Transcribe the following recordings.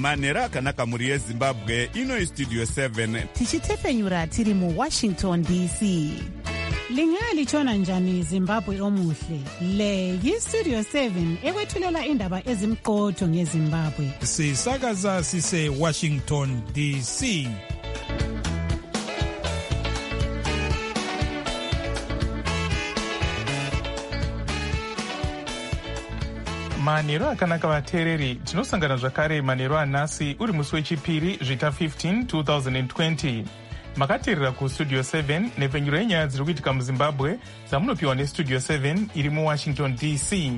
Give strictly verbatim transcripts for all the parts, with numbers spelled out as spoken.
manhero akanaka mhuri yezimbabwe. Ino Studio seven tichitepfenyura tiri mu Washington D C. Lingalitshona njani Zimbabwe omuhle? Le yi-Studio seven ekwethulela indaba ezimqotho ngeZimbabwe. Sisakaza sise Washington D C. Manhero akanaka vateereri, tinosangana zvakare manhero anhasi uri musi wechipiri zvita fifteen two thousand twenty. Makateerera kuStudio seven nepfenyuro yenyaya dziri kuitika muZimbabwe dzamunopiwa neStudio seven iri muWashington D C.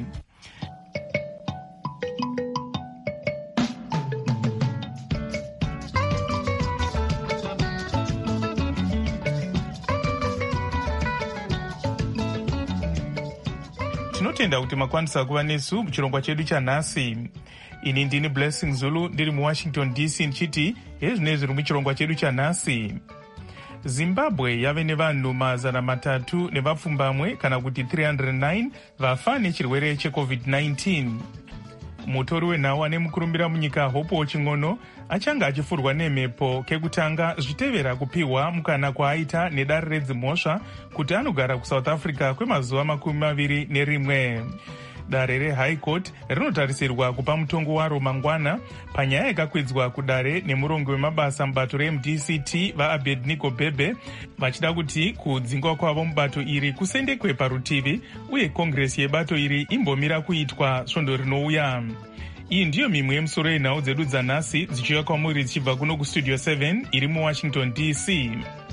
Tinotenda kuti makwanisa kuva nesu muchirongwa chedu chanhasi. Ini ndini Blessing Zulu ndiri muWashington D C ndichiti hezvinezvi zviri muchirongwa chedu chanhasi. Zimbabwe yave nevanhu mazana matatu nevapfumbamwe kana kuti three hundred nine vafa nechirwere checovid nineteen. Mutori wenhau ane mukurumbira munyika Hope Ching'ono achanga achifurwa nemhepo kekutanga zvitevera kupiwa mukana kwaaita nedare redzimhosva kuti anogara kuSouth Africa kwemazuva makumi maviri nerimwe. Dare reHigh Court rinotarisirwa kupa mutongo waro mangwana panyaya yakakwidzwa kudare nemurongo wemabasa mubato reM D C T vaAbednego Bhebhe vachida kuti kudzingwa kwavo mubato iri kusendekwe parutivi uye kongresi yebato iri imbomira kuitwa svondo rinouya. Iyi ndiyo mimwe yemusoro yenhau dzedu dzanhasi dzichiuya kwamuri dzichibva kuno kuStudio seven iri muWashington D C.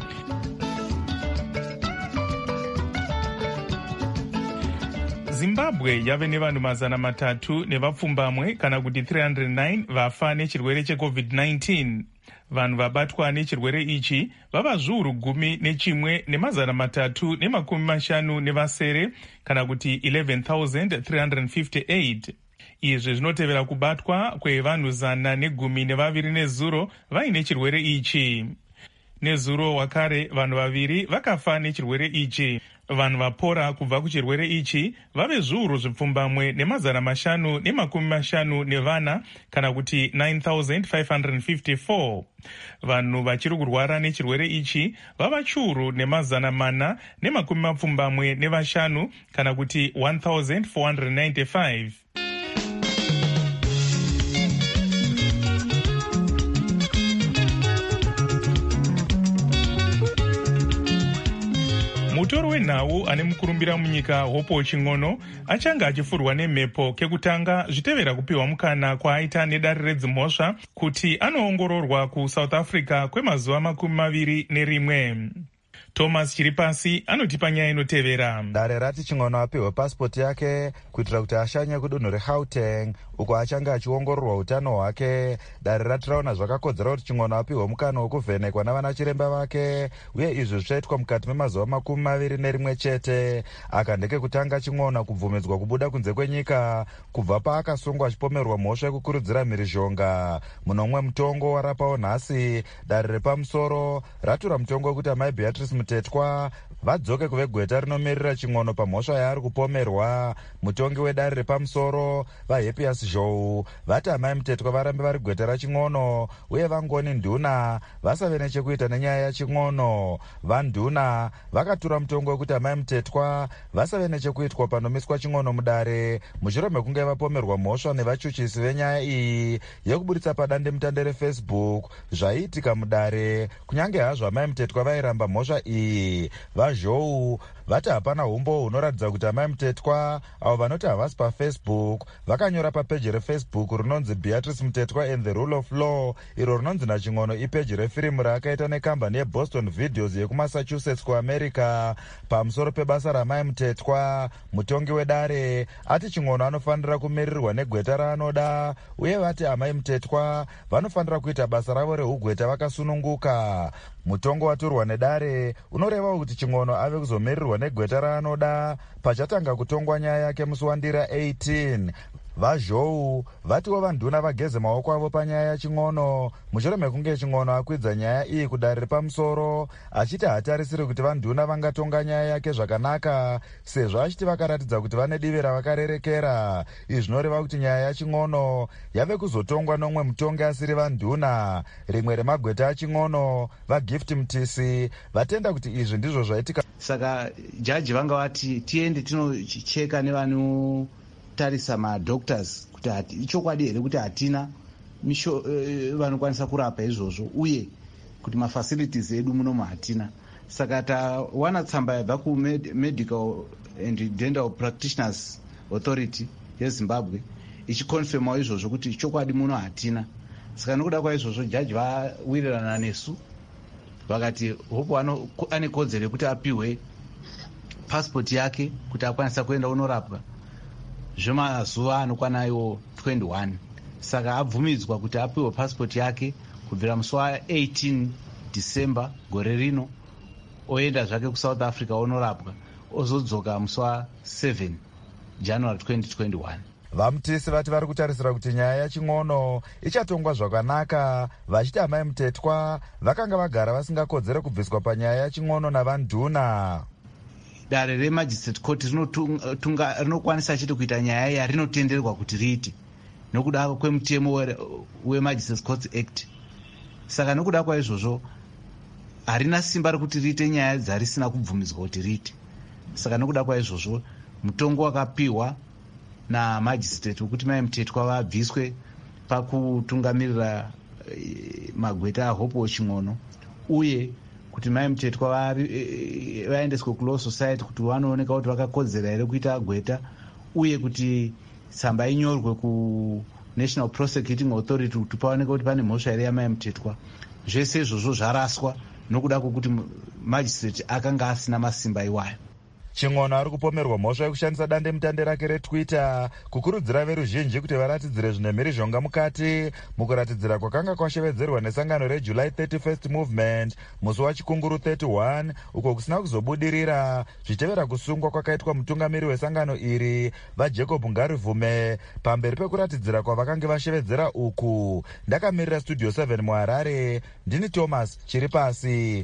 Zimbabwe yave nevanhu mazana matatu nevapfumbamwe kana kuti three hundred nine vafa nechirwere checovid nineteen. Vanhu vabatwa nechirwere ichi vava zviuru gumi nechimwe nemazana matatu nemakumi mashanu nevasere kana kuti eleven thousand three hundred fifty-eight. Izvi zvinotevera kubatwa kwevanhu zana negumi nevaviri nezuro vaine chirwere ichi. Nezuro wakare vanhu vaviri vakafa nechirwere ichi. Vanhu vapora kubva kuchirwere ichi vave zviuru zvipfumbamwe nemazana mashanu nemakumi mashanu nevana kana kuti nine thousand five hundred fifty-four. Vanhu vachiri kurwara nechirwere ichi vava chiuru nemazana mana nemakumi mapfumbamwe nevashanu kana kuti one thousand four hundred ninety-five. Mutori wenhau ane mukurumbira munyika Hope Ching'ono achanga achifurwa nemhepo kekutanga zvitevera kupiwa mukana kwaaita nedare redzimhosva kuti anoongororwa kuSouth Africa kwemazuva makumi maviri nerimwe. Thomas Chiripasi anotipa nyaya inotevera. Dare rati Ching'ono apiwe pasipoti yake kuitira kuti ashanye kudunhu reGauteng uko achanga achiongororwa utano hwake. Dare rati raona zvakakodzera kuti Ching'ono apiwe mukana wokuvhenekwa navana chiremba vake uye izvi zvichaitwa mukati memazuva makumi maviri nerimwe chete. Aka ndekekutanga Ching'ono kubvumidzwa kubuda kunze kwenyika kubva paakasungwa achipomerwa mhosva yekukurudzira mhirizhonga. Munomwe mutongo warapawo nhasi dare repamusoro ratura mutongo wekuti amai Beatrice Mutetwa vadzoke kuve gweta rinomirira Ching'ono pamhosva yaari kupomerwa. Mutongi wedare repamusoro vaHappiest Zhou vati amai Mutetwa varambe vari gweta raChing'ono uye vangoni nduna vasave nechekuita nenyaya yaChing'ono. Vanduna vakatura mutongo wekuti amai Mutetwa vasave nechekuitwa panomiswa Ching'ono mudare mushure mekunge vapomerwa mhosva nevachuchisi venyaya iyi yekubuditsa padande mutande reFacebook zvaiitika mudare. Kunyange hazvo amai Mutetwa vairamba mhosva iyi, vaZhou vati hapana umbo hunoratidza kuti amai Mutetwa avo vanoti havasi paFacebook vakanyora papeji reFacebook rinonzi Beatrice Mutetwa and the Rule of Law, iro rinonzi naChing'ono ipeji refirimu raakaita nekambani yeBoston Videos yekuMassachusetts kuAmerica pamusoro pebasa ramai Mutetwa. Mutongi wedare ati Ching'ono anofanira kumirirwa negweta raanoda uye vati amai Mutetwa vanofanira kuita basa ravo reugweta vakasununguka. Mutongo waturwa nedare unoreva kuti Ching'ono ave kuzomirirwa negweta raanoda pachatanga kutongwa nyaya yake musi wandira eighteen. vazhou vatiwo vanduna vageze maoko avo panyaya yaching'ono mushure mekunge ching'ono akwidza nyaya iyi kudare repamusoro achiti hatarisiri kuti vanduna vangatonga nyaya yake zvakanaka sezvo achiti vakaratidza kuti vane divi ravakarerekera. Izvi zvinoreva kuti nyaya yaching'ono yave kuzotongwa nomwe mutongi asiri vanduna. Rimwe remagweta aching'ono vaGift Mtisi vatenda kuti izvi ndizvo zvaitika. Saka jaji vanga vati tiende tinocheka nevano tarisa madoctors kuti ichokwadi here kuti hatina misho uh, vanokwanisa kurapa izvozvo uye kuti mafacilities edu munomu hatina. Saka tawana tsamba yabva kuMedical and Dental Practitioners Authority yeZimbabwe ichikonfirmawo izvozvo kuti chokwadi muno hatina. Saka nokuda kwaizvozvo jaji vawirirana nesu vakati hopo ane kodzero yekuti apiwe passport yake kuti akwanisa kuenda unorapwa zvemazuva anokwana iwo twenty-one. Saka abvumidzwa kuti apiwe passport yake kubvira musi wa-eighteen December gore rino oenda zvake kuSouth Africa onorapwa ozodzoka musi wa-seven January twenty twenty-one. VaMtisi vati vari kutarisira kuti nyaya yaching'ono ichatongwa zvakanaka vachiti amai Mutetwa vakanga vagara vasingakodzere kubviswa panyaya yaching'ono navanduna. Dare remagistrate court rinokwanisa chete kuita nyaya iya rinotenderwa kuti riite nokuda kwemutemo weMagistrates Courts Act. Saka nokuda kwaizvozvo harina simba rekuti riite nyaya dzarisina kubvumidzwa kuti riite. Saka nokuda kwaizvozvo mutongo wakapiwa namagistrate wekuti mai Mutetwa vabviswe pakutungamirira magweta aHope Ching'ono uye kuti mai Mutetwa vaendeswe kuLaw Society kuti vanooneka kuti vakakodzera here kuita gweta uye kuti tsamba inyorwe kuNational Prosecuting Authority kuti paoneka kuti pane mhosva here yamai Mutetwa. Zvese izvozvo zvaraswa nokuda kwokuti magistrate akanga asina masimba iwayo. Ching'ono ari kupomerwa mhosva yekushandisa dande mutande rake reTwitter kukurudzira veruzhinji kuti varatidzire zvine mhirizhonga mukati mukuratidzira kwakanga kwashevedzerwa nesangano reJuly thirty-first Movement musi wachikunguru thirty-one uko kusina kuzobudirira zvichitevera kusungwa kwakaitwa mutungamiri wesangano iri vaJacob Ngarivume pamberi pekuratidzira kwavakanga vashevedzera uku. Ndakamirira Studio seven muHarare, ndini Thomas Chiripasi.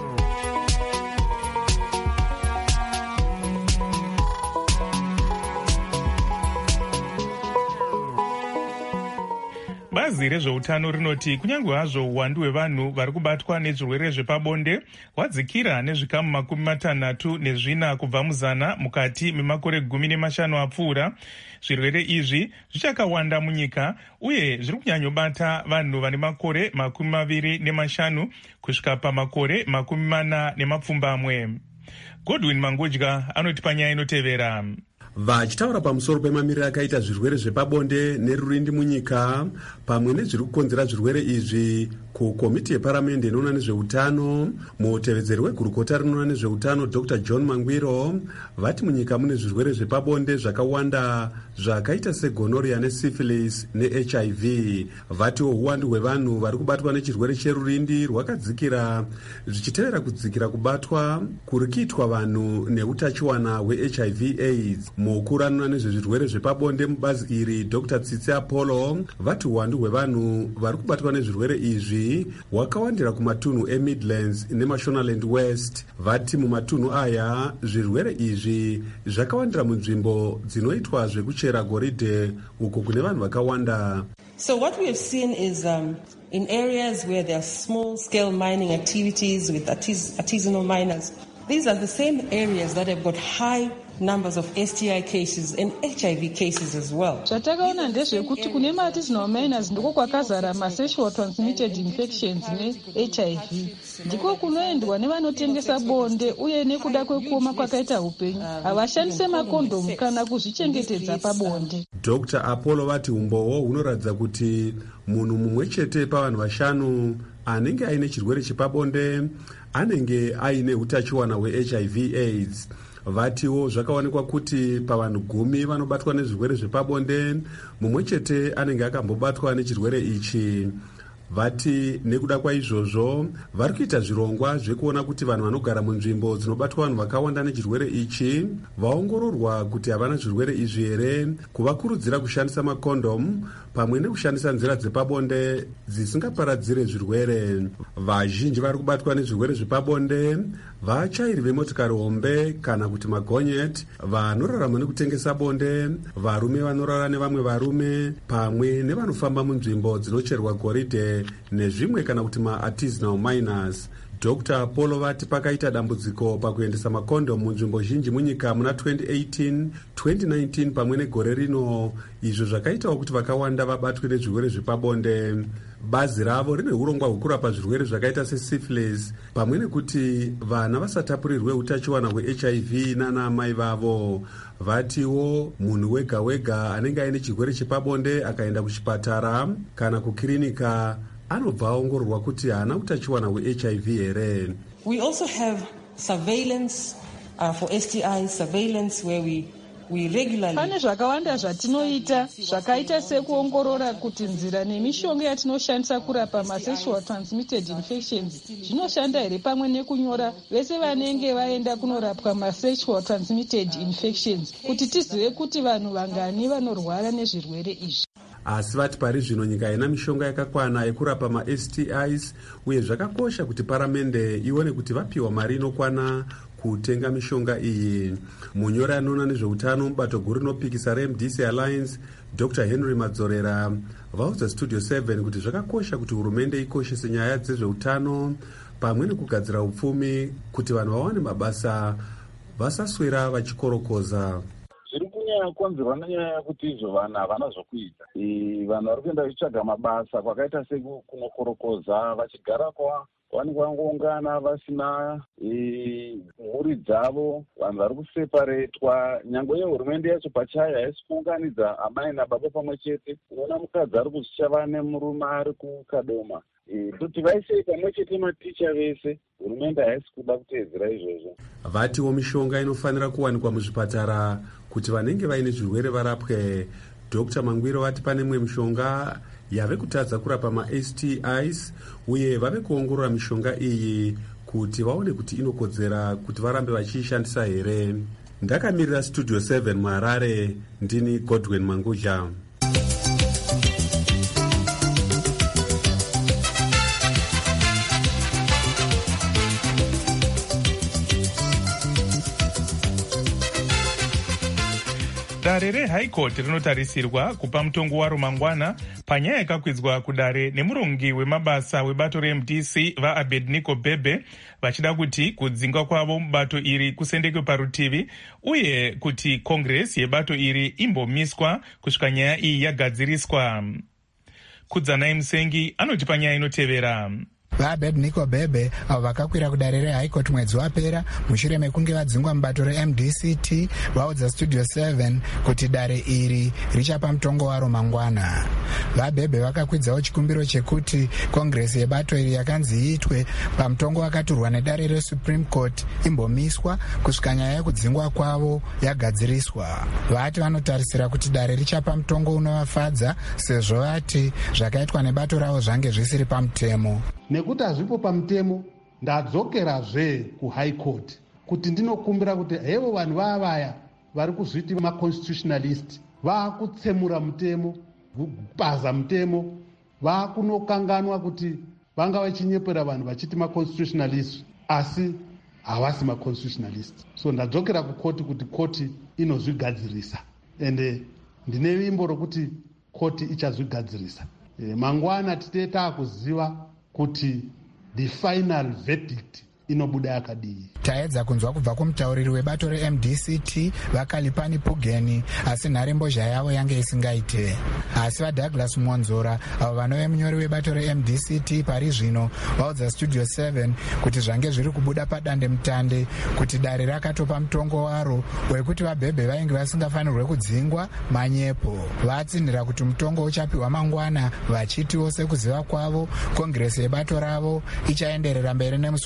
Bazi rezveutano rinoti kunyange hazvo uwandu hwevanhu vari kubatwa nezvirwere zvepabonde hwadzikira nezvikamu makumi matanhatu nezvina kubva muzana mukati memakore gumi nemashanu apfuura, zvirwere izvi zvichakawanda munyika uye zviri kunyanyobata vanhu vane makore makumi maviri nemashanu kusvika pamakore makumi mana nemapfumbamwe. Godwin Mangodya anoti panyaya inotevera. Vachitaura pamusoro pemamiriro akaita zvirwere zvepabonde nerurindi munyika pamwe nezviri kukonzera zvirwere izvi kukomiti yeparamende inoona nezveutano, mutevedzeri wegurukota rinoona nezveutano Doctor John Mangwiro vati munyika mune zvirwere zvepabonde zvakawanda zvakaita segonorrhea nesyphilis neH I V. Vatiwo uwandu hwevanhu vari kubatwa nechirwere cherurindi rwakadzikira zvichitevera kudzikira kubatwa kuri kuitwa vanhu neutachiwana hweH I V AIDS. Mukuru anoona nezvezvirwere zvepabonde mubazi iri Doctor Tsitsi Apollo vati uwandu hwevanhu vari kubatwa nezvirwere izvi hwakawandira kumatunhu eMidlands neMashonaland West. Vati mumatunhu aya zvirwere izvi zvakawandira munzvimbo dzinoitwa zvekuchera goridhe uko kune vanhu vakawanda. So what we have seen is um, in areas where there are small scale mining activities with artis- artisanal miners, these are the same areas that have got high numbers of S T I cases and H I V cases as well. Zvatakaona ndezvekuti kune ma-artisanal miners ndiko kwakazara ma-sexual transmitted infections ne-H I V. Ndiko kunoendwa nevanotengesa bonde uye nekuda kwekuoma kwakaita upenyu havashandise makondomu kana kuzvichengetedza pabonde. Doctor Apollo vati umbowo hunoratidza kuti munhu mumwe chete pavanhu vashanu anenge aine chirwere chepabonde anenge aine utachiwana hweH I V AIDS. Vatiwo zvakaonekwa kuti pavanhu gumi vanobatwa nezvirwere zvepabonde mumwe chete anenge akambobatwa nechirwere ichi. vati nekuda kwaizvozvo vari kuita zvirongwa zvekuona kuti vanhu vanogara munzvimbo dzinobatwa vanhu vakawanda nechirwere ichi vaongororwa kuti havana zvirwere izvi here, kuvakurudzira kushandisa makondomu pamwe nekushandisa nzira dzepabonde dzisingaparadzire zvirwere. Vazhinji vari kubatwa nezvirwere zvepabonde vachairi vemotokari hombe kana kuti magonyeti, vanorarama nekutengesa bonde, varume vanorara nevamwe varume, pamwe nevanofamba munzvimbo dzinocherwa goridhe nezvimwe kana kuti ma-artisanal miners. Doctor Polo vati pakaita dambudziko pakuendesa makondomu munzvimbo zhinji munyika muna twenty eighteen twenty nineteen pamwe negore rino, izvo zvakaitawo kuti vakawanda vabatwe nezvirwere zvepabonde. Bazi ravo rine urongwa hwekurapa zvirwere zvakaita sesyphilis pamwe nekuti vana vasatapurirwe utachiwana hwe-H I V nana mai vavo. Vatiwo munhu wega wega anenge aine chirwere chepabonde akaenda kuchipatara kana kukirinika anobva aongororwa kuti haana utachiwana hwe-H I V here. We also have surveillance uh, for S T Is, surveillance where we we regularly. Pane zvakawanda zvatinoita zvakaita sekuongorora kuti nzira nemishonga yatinoshandisa kurapa masexual transmitted infections zvinoshanda here, pamwe nekunyora vese vanenge vaenda kunorapwa masexual transmitted infections kuti tizive kuti vanhu vangani vanorwara nezvirwere izvi. Asi vati pari zvino nyika haina mishonga yakakwana yekurapa ma-S T Is, uye zvakakosha kuti paramende ione kuti vapiwa mari inokwana kutenga mishonga iyi. Munyori anoona nezveutano mubato guru rinopikisa reM D C Alliance, Doctor Henry Madzorera, vaudza Studio seven kuti zvakakosha kuti hurumende ikoshese nyaya dzezveutano pamwe nekugadzira upfumi kuti vanhu vawane mabasa vasaswera vachikorokoza. Zviri kunyanya kukonzerwa nenyaya yekuti izvo vanhu havana zvokuita. Vanhu vari kuenda vachitsvaga mabasa kwakaita sekunokorokoza, vachigara kwa vanenge vangoungana vasina mhuri dzavo, vanhu vari kuseparetwa. Nyangwe yehurumende yacho pachayo haisi kuunganidza amai nababa pamwe chete. Unoona mukadzi ari kuzvichava nemurume ari kukadoma. Kuti vaisei pamwe chete maticha vese, hurumende haisi kuda kuteedzera izvozvo. Vatiwo mishonga inofanira kuwanikwa muzvipatara kuti vanenge vaine zvirwere varapwe. Doctor Mangwiro vati pane imwe mishonga yave kutadza kurapa ma-S T Is uye vave kuongorora mishonga iyi kuti vaone kuti inokodzera kuti varambe vachiishandisa here. Ndakamirira Studio seven muHarare, ndini Godwin Mangudla. Dare reHigh Court rinotarisirwa kupa mutongo waro mangwana panyaya yakakwidzwa kudare nemurongi wemabasa webato reM D C vaAbednego Bhebhe vachida kuti kudzingwa kwavo mubato iri kusendekwe parutivi uye kuti Congress yebato iri imbomiswa kusvika nyaya iyi yagadziriswa. Kudzanai Musengi anoti panyaya inotevera. vaAbednego Bhebhe avo vakakwira kudare reHigh Court mwedzi wapera mushure mekunge vadzingwa mubato reM D C T vaudza Studio seven kuti dare iri richapa mutongo waro mangwana. VaBhebhe vakakwidzawo chikumbiro chekuti Congress yebato iri yakanzi iitwe pamutongo wakaturwa nedare reSupreme Court imbomiswa kusvika nyaya yekudzingwa kwavo yagadziriswa. Vati vanotarisira kuti dare richapa mutongo unovafadza sezvo vati zvakaitwa nebato ravo zvange zvisiri pamutemo. Nekuti hazvipo pamutemo, ndadzokerazve kuHigh Court kuti ndinokumbira kuti hevo vanhu vavaya vari kuzviti maconstitutionalist vaakutsemura mutemo, kupaza mutemo, vaakunokanganwa kuti vanga vachinyepera vanhu vachiti maconstitutionalist asi havasi maconstitutionalist. So ndadzokera kukoti kuti koti inozvigadzirisa ende ndine vimbo rokuti koti ichazvigadzirisa. E, mangwana tite taakuziva kuti the final verdict inobuda yakadii. Taedza kunzwa kubva kumutauriri webato reM D C T vaKalipani Pugeni, asi nharembozha yavo yange isingaite. Asi vaDouglas Monzora avo vanove munyori webato reM D C T pari zvino vaudza Studio seven kuti zvange zviri kubuda padande mutande kuti dare rakatopa mutongo waro wekuti vaBhebhe vainge vasingafanirwe kudzingwa manyepo. Vatsinhira kuti mutongo uchapiwa mangwana vachitiwo sekuziva kwavo Congress yebato ravo ichaenderera mberi nemusi weMugove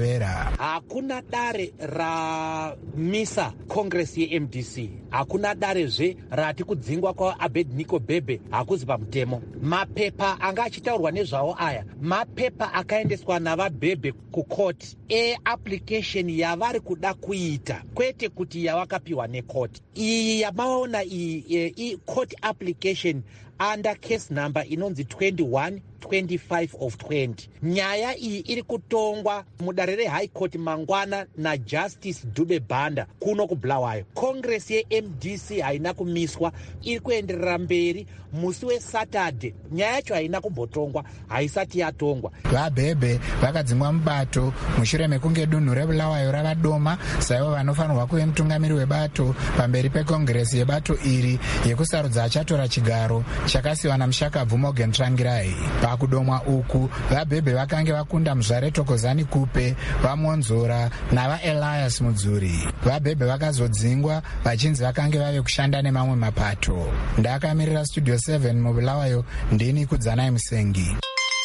rinotevera. Hakuna dare ramisa Congress ye-M D C, hakuna darezve rati kudzingwa kwaAbednego Bhebhe hakuzi pamutemo. Mapepa anga achitaurwa nezvawo aya mapepa akaendeswa navaBhebhe kukoti e-application yavari kuda kuita, kwete kuti yavakapiwa nekoti. Iyi yamaona iyi i-court application under case number inonzi twenty-one twenty-five of twenty. Nyaya iyi iri kutongwa mudare reHigh Court mangwana naJustice Dube Banda kuno kuBulawayo. Congress ye-M D C haina kumiswa, iri kuenderera mberi. Musi weSaturday nyaya yacho haina kumbotongwa, haisati yatongwa. VaBhebhe vakadzingwa mubato mushure mekunge dunhu reBulawayo ravadoma saivo vanofanirwa kuve mutungamiri webato pamberi pekongresi yebato iri yekusarudza achatora chigaro chakasiwa namushakabvu Morgan Tsvangirai. Pakudomwa uku vaBhebhe vakange vakunda muzvare Thokozani Kupe, vaMonzora navaElias Mudzuri. VaBhebhe vakazodzingwa vachinzi vakange vave kushanda nemamwe mapato. Ndakamirira Studio seven muBulawayo, ndini Kudzanai Musengi.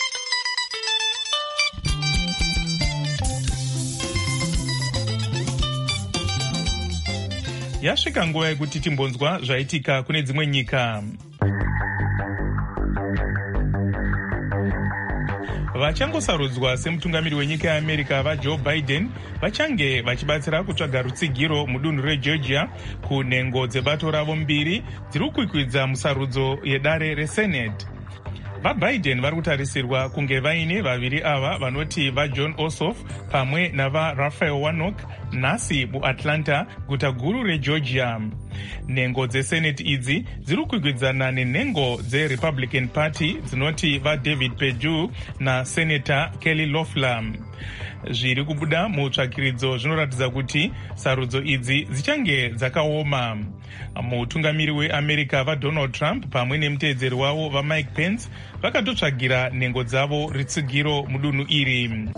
Yasvika nguva yekuti timbonzwa zvaitika kune dzimwe nyika. Vachangosarudzwa semutungamiri wenyika yeAmerica vaJoe Biden vachange vachibatsira kutsvaga rutsigiro mudunhu reGeorgia kunhengo dzebato ravo mbiri dziri kukwikwidza musarudzo yedare reSenate. VaBiden vari kutarisirwa kunge vaine vaviri ava vanoti vaJohn Ossoff pamwe navaRaphael Warnock nhasi muAtlanta, guta guru reGeorgia. Nhengo dzeSenate idzi dziri kukwikwidzana nenhengo dzeRepublican Party dzinoti vaDavid Perdue naSenator Kelly Loeffler. Zviri kubuda mutsvakiridzo zvinoratidza kuti sarudzo idzi dzichange dzakaoma. Mutungamiri weAmerica vaDonald Trump pamwe nemuteedzeri wavo vaMike Pence vakatotsvagira nhengo dzavo ritsigiro mudunhu iri.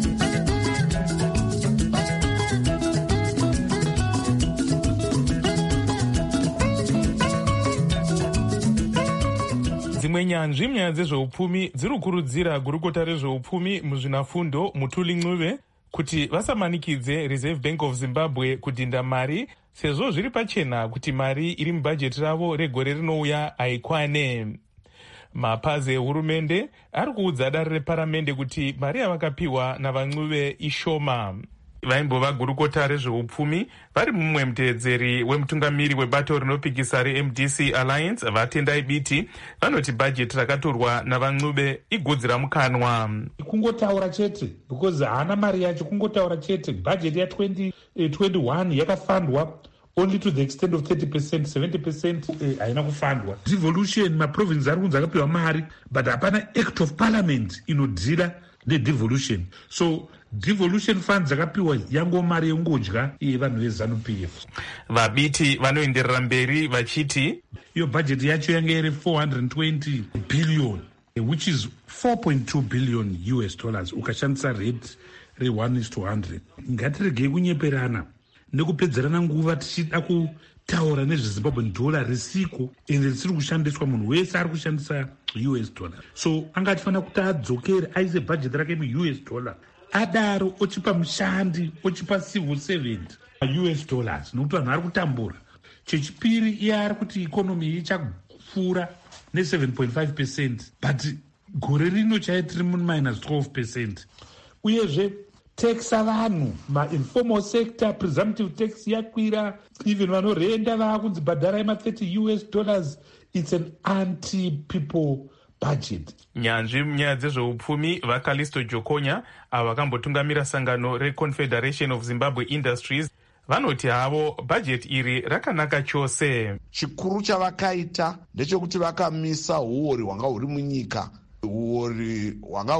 Dzimwe nyanzvi munyaya dzezveupfumi dziri kukurudzira gurukota rezveupfumi muzvinafundo Mutuli Ncube kuti vasamanikidze Reserve Bank of Zimbabwe kudhinda mari, sezvo zviri pachena kuti mari iri mubhajeti ravo regore rinouya haikwane. Mapazi ehurumende ari kuudza dare reparamende kuti mari yavakapiwa navaNcube ishoma. Vaimbova gurukota rezveupfumi vari mumwe muteedzeri wemutungamiri webato rinopikisa reM D C Alliance vaTendai Biti vanoti bhajeti rakatorwa navaNcube igudzi ramukanwa. Kungotaura chete because haana mari yacho, kungotaura chete. Bhajeti ya20 twenty-one yakafandwa only to the extent of thirty percent, seventy percent haina kufandwa. Devolution maprovince ari kunzi akapiwa mari but hapana act of parliament inodhira nedevolution. So devolution funds dzakapiwa yango mari yengodya iye vanhu veZANU-P F. VaBiti vanoenderera mberi vachiti iyo bhajeti yacho yange iri four hundred twenty billion which is four point two billion U S dollars ukashandisa rate re one is to one hundred. Ngatiregei kunyeperana nekupedzerana nguva tichida kutaura nezveZimbabwean dollar risiko ende risiri kushandiswa. Munhu wese ari kushandisa U S dollar, so anga achifanira kuti adzokere aise bhajeti rake mu-U S dollar, adaro ochipa mushandi ochipa civil servant U S dollars nokuti vanhu vari kutambura. Chechipiri iye ari kuti ikonomi ichapfuura ne seven point five percent but gore rino chaitiri mun minus twelve percent. Uyezve tax avanhu ma-informal sector presumptive tax yakwira, even vanorenda vaakunzi bhadharai ma-thirty U S dollars. It's an anti-people budget. Nyanzvi munyaya dzezveupfumi vaKalisto Jokonya ava vakambotungamira sangano reConfederation of Zimbabwe Industries vanoti havo bhajeti iri rakanaka chose. Chikuru chavakaita ndechekuti vakamisa uori hwanga huri munyika, uori hwanga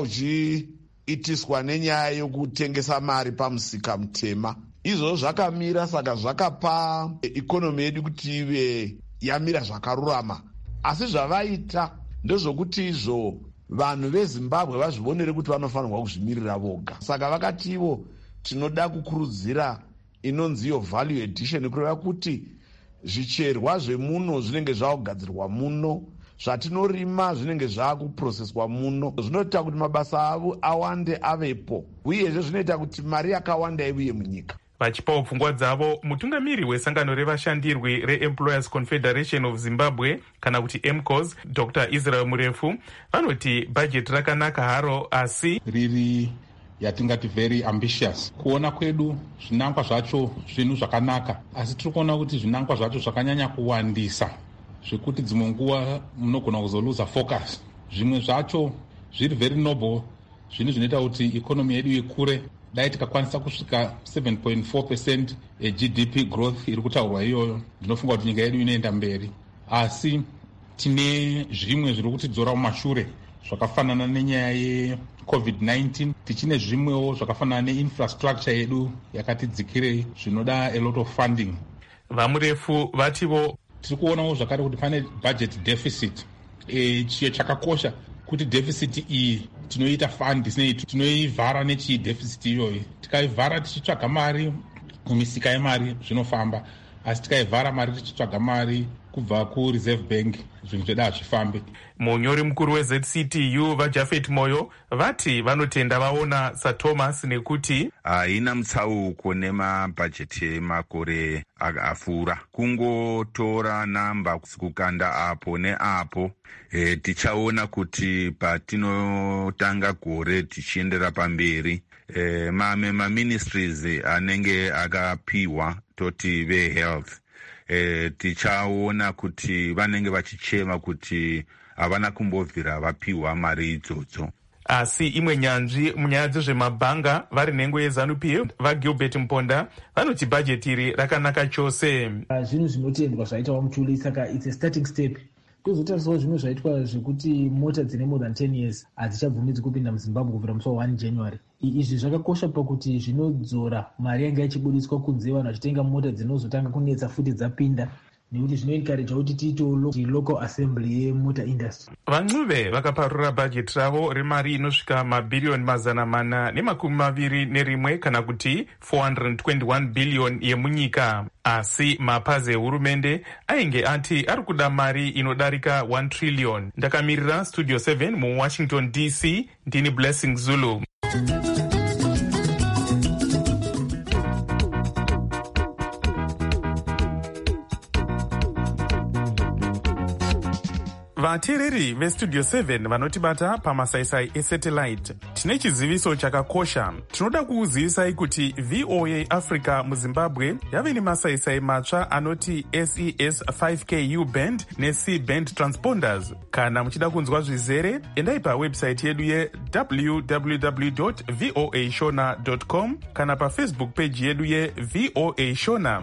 huchiitiswa nenyaya yokutengesa mari pamusika mutema. Izvo zvakamira, saka zvakapa ikonomi yedu kuti ive yamira zvakarurama. Asi zvavaita ndezvokuti izvo vanhu veZimbabwe vazvionere kuti vanofanirwa kuzvimirira voga. Saka vakati ivo tinoda kukurudzira inonzi iyo value addition, kureva kuti zvicherwa zvemuno zvinenge zvakugadzirwa muno zvatinorima zvinenge zvaakuproceswa muno, zvinoita kuti mabasa avo awande avepo, uyezve zvinoita kuti mari yakawanda ivuye munyika. Vachipawo pfungwa dzavo, mutungamiri wesangano revashandirwi reEmployers Confederation of Zimbabwe kana kuti M C O S, Doctor Israel Murefu, vanoti bhajeti rakanaka haro, asi riri yatingati very ambitious. Kuona kwedu zvinangwa zvacho zvinhu zvakanaka, asi tiri kuona kuti zvinangwa zvacho zvakanyanya kuwandisa, zvekuti dzimwe nguva munogona kuzoluza focus. Zvimwe zvacho zviri very noble, zvinhu zvinoita kuti ikonomi yedu ikure. Dai tikakwanisa kusvika seven point four percent G D P growth iri kutaurwa iyoyo, ndinofunga kuti nyika yedu inoenda mberi. Asi tine zvimwe zviri kutidzora mumashure zvakafanana nenyaya yeCovid nineteen, tichine zvimwewo zvakafanana neinfrastructure yedu yakatidzikirei zvinoda a lot of funding. Vamurefu vativo tiri kuonawo zvakare kuti pane budget deficit. E, chiyo chakakosha kuti deficit iyi tinoita fund isinei, tinoivhara nechii deficit iyoyi. Tikaivhara tichitsvaga mari mumisika yemari zvinofamba, asi tikaivhara mari tichitsvaga mari kubva kureserve bank zvinhu zveda hazvifambe. Munyori mukuru weZ C T U vaJafet Moyo vati vanotenda vaona saThomas nekuti haina mutsauko nemabhajeti makore afura. Kungotora namba kukanda apo neapo, e, tichaona kuti patinotanga gore tichiendera pamberi. E, mame maministries anenge akapiwa toti vehealth, e, tichaona kuti vanenge vachichema kuti havana kumbobvira vapiwa mari idzodzo. Asi imwe nyanzvi munyaya dzezvemabhanga vari nhengo yeZANU-P F vaGilbert Mponda vanoti bhajeti iri rakanaka chose. Zvinhu zvinotendwa zvaitwa muchuli, saka it's a starting step. Kuzotarisawo zvimwe zvaitwa zvekuti mota dzine more than ten years hadzichabvumidzwi kupinda muZimbabwe kubvira musi wa one January. Izvi zvakakosha pakuti zvinodzora mari yanga ichibudiswa kunze, vanhu vachitenga mota dzinozotanga kunetsa futi dzapinda, nekuti zvinoencourage kuti tiitewo local assembly yemotor industry. Vancuve vakaparura bhajeti ravo remari inosvika mabhiriyoni mazana mana nemakumi maviri nerimwe kana kuti four hundred twenty-one billion yemunyika. Asi mapazi ehurumende ainge ati ari kuda mari inodarika one trillion. Ndakamirira Studio seven muWashington D C, ndini Blessing Zulu. Vateereri veStudio seven vanotibata pamasaisai esatellite, tine chiziviso chakakosha. Tinoda kuuzivisai kuti V O A Africa muZimbabwe yave nemasaisai matsva anoti S E S five K U band neC band transponders. Kana muchida kunzwa zvizere, endai pawebsite yedu ye w w w dot voa shona dot com kana paFacebook page yedu ye V O A Shona.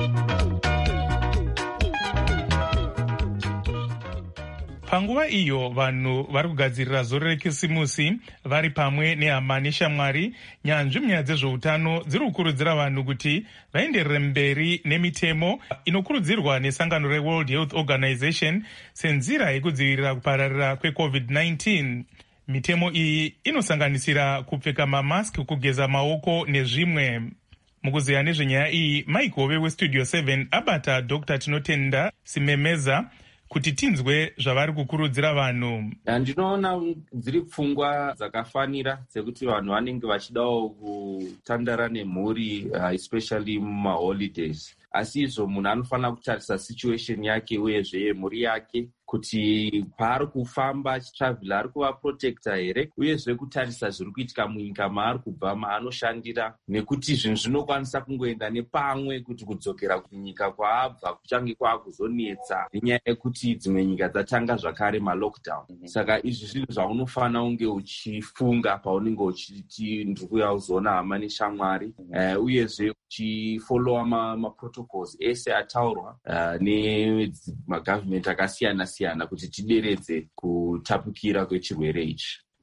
Panguva iyo vanhu vari kugadzirira zoro rekisimusi vari pamwe nehama neshamwari, nyanzvi munyaya dzezveutano dziri kukurudzira vanhu kuti vaenderere mberi nemitemo inokurudzirwa nesangano reWorld Health Organization senzira yekudzivirira kupararira kweCovid nineteen. Mitemo iyi inosanganisira kupfeka mamaski, kugeza maoko nezvimwe. Mukuziya nezvenyaya iyi, Mike Hove weStudio seven abata Doctor Tinotenda Simemeza kuti tinzwe zvavari kukurudzira vanhu. Ndinoona dziri pfungwa dzakafanira dzekuti vanhu vanenge vachidawo kutandara nemhuri, uh, especially mumaholidays. Asi izvo munhu anofanira kutarisa situation yake uyezve mhuri yake kuti paari kufamba achitravhila ari kuva protector here, uyezve kutarisa zviri kuitika munyika maari kubva, maanoshandira, nekuti zvinhu zvinokwanisa kungoenda nepamwe kuti kudzokera kunyika kwaabva kuchange kwaakuzonetsa nenyaya yekuti dzimwe nyika dzatanga zvakare malockdown. Saka izvi zvinhu zvaunofanira kunge uchifunga paunenge uchiti ndiri kuuya kuzoona hama neshamwari, uh, uyezve uchifollowa maprotocols ma ese ataurwa uh, nemagavhimenti akasiyana siyana kuti tideredze kutapukira kwechirwere ichi.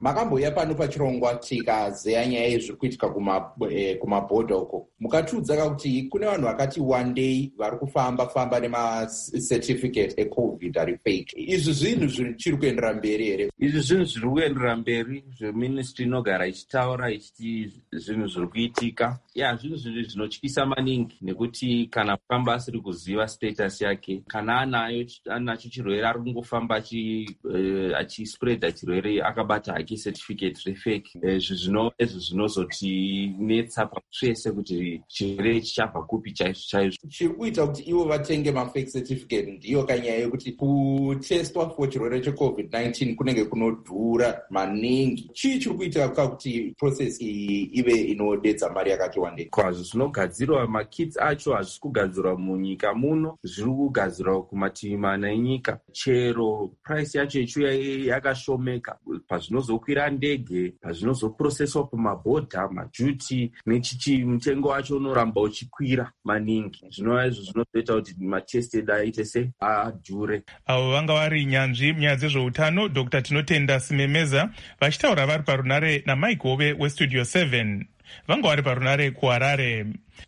makambouya pano pachirongwa tikazeya nyaya yezviri kuitika kumabhodha uko, mukatiudza kakuti kune vanhu vakati one day vari kufamba famba nemacertificate ecovid ari fake. Izvi zvinhu zvichiri kuendera mberi here? Izvi zvinhu zviri kuendera mberi, zveministry inogara ichitaura ichiti zvinhu zviri kuitika. Ya, zvinhu zvinhu zvinotyisa maningi, nekuti kana kufamba asiri kuziva status yake, kana anayo anacho chirwere ari kungofamba achispreada chirwere akabata hake certificate refake. Izvi zvinozotinetsa pasvese kuti chirwere chichabva kupi chaizvo chaizvo. Chiri kuita kuti ivo vatenge mafake certificate ndiyo kanyaya yekuti kutestwa for chirwere checovid nineteen kunenge kunodhura maningi. Chii chiri kuitika kuti process iyi ive inodedza mari yakati wandei? Kwazvo zvinogadzirwa makits acho hazvisi kugadzirwa munyika muno, zviri kugadzirwa kumativi mana enyika. Chero price yacho ichiuya yakashomeka, pazvinozokwira ndege, pazvinozoprocesswa pamabhodha, majuti nechichi, mutengo wacho unoramba uchikwira maningi. Zvinova izvo zvinozoita kuti matested aite se adhure. Avo vanga vari nyanzvi munyaya dzezveutano, Dr Tinotenda Simemeza, vachitaura vari parunare naMike Hove weStudio seven. Vanga vari parunare kuHarare.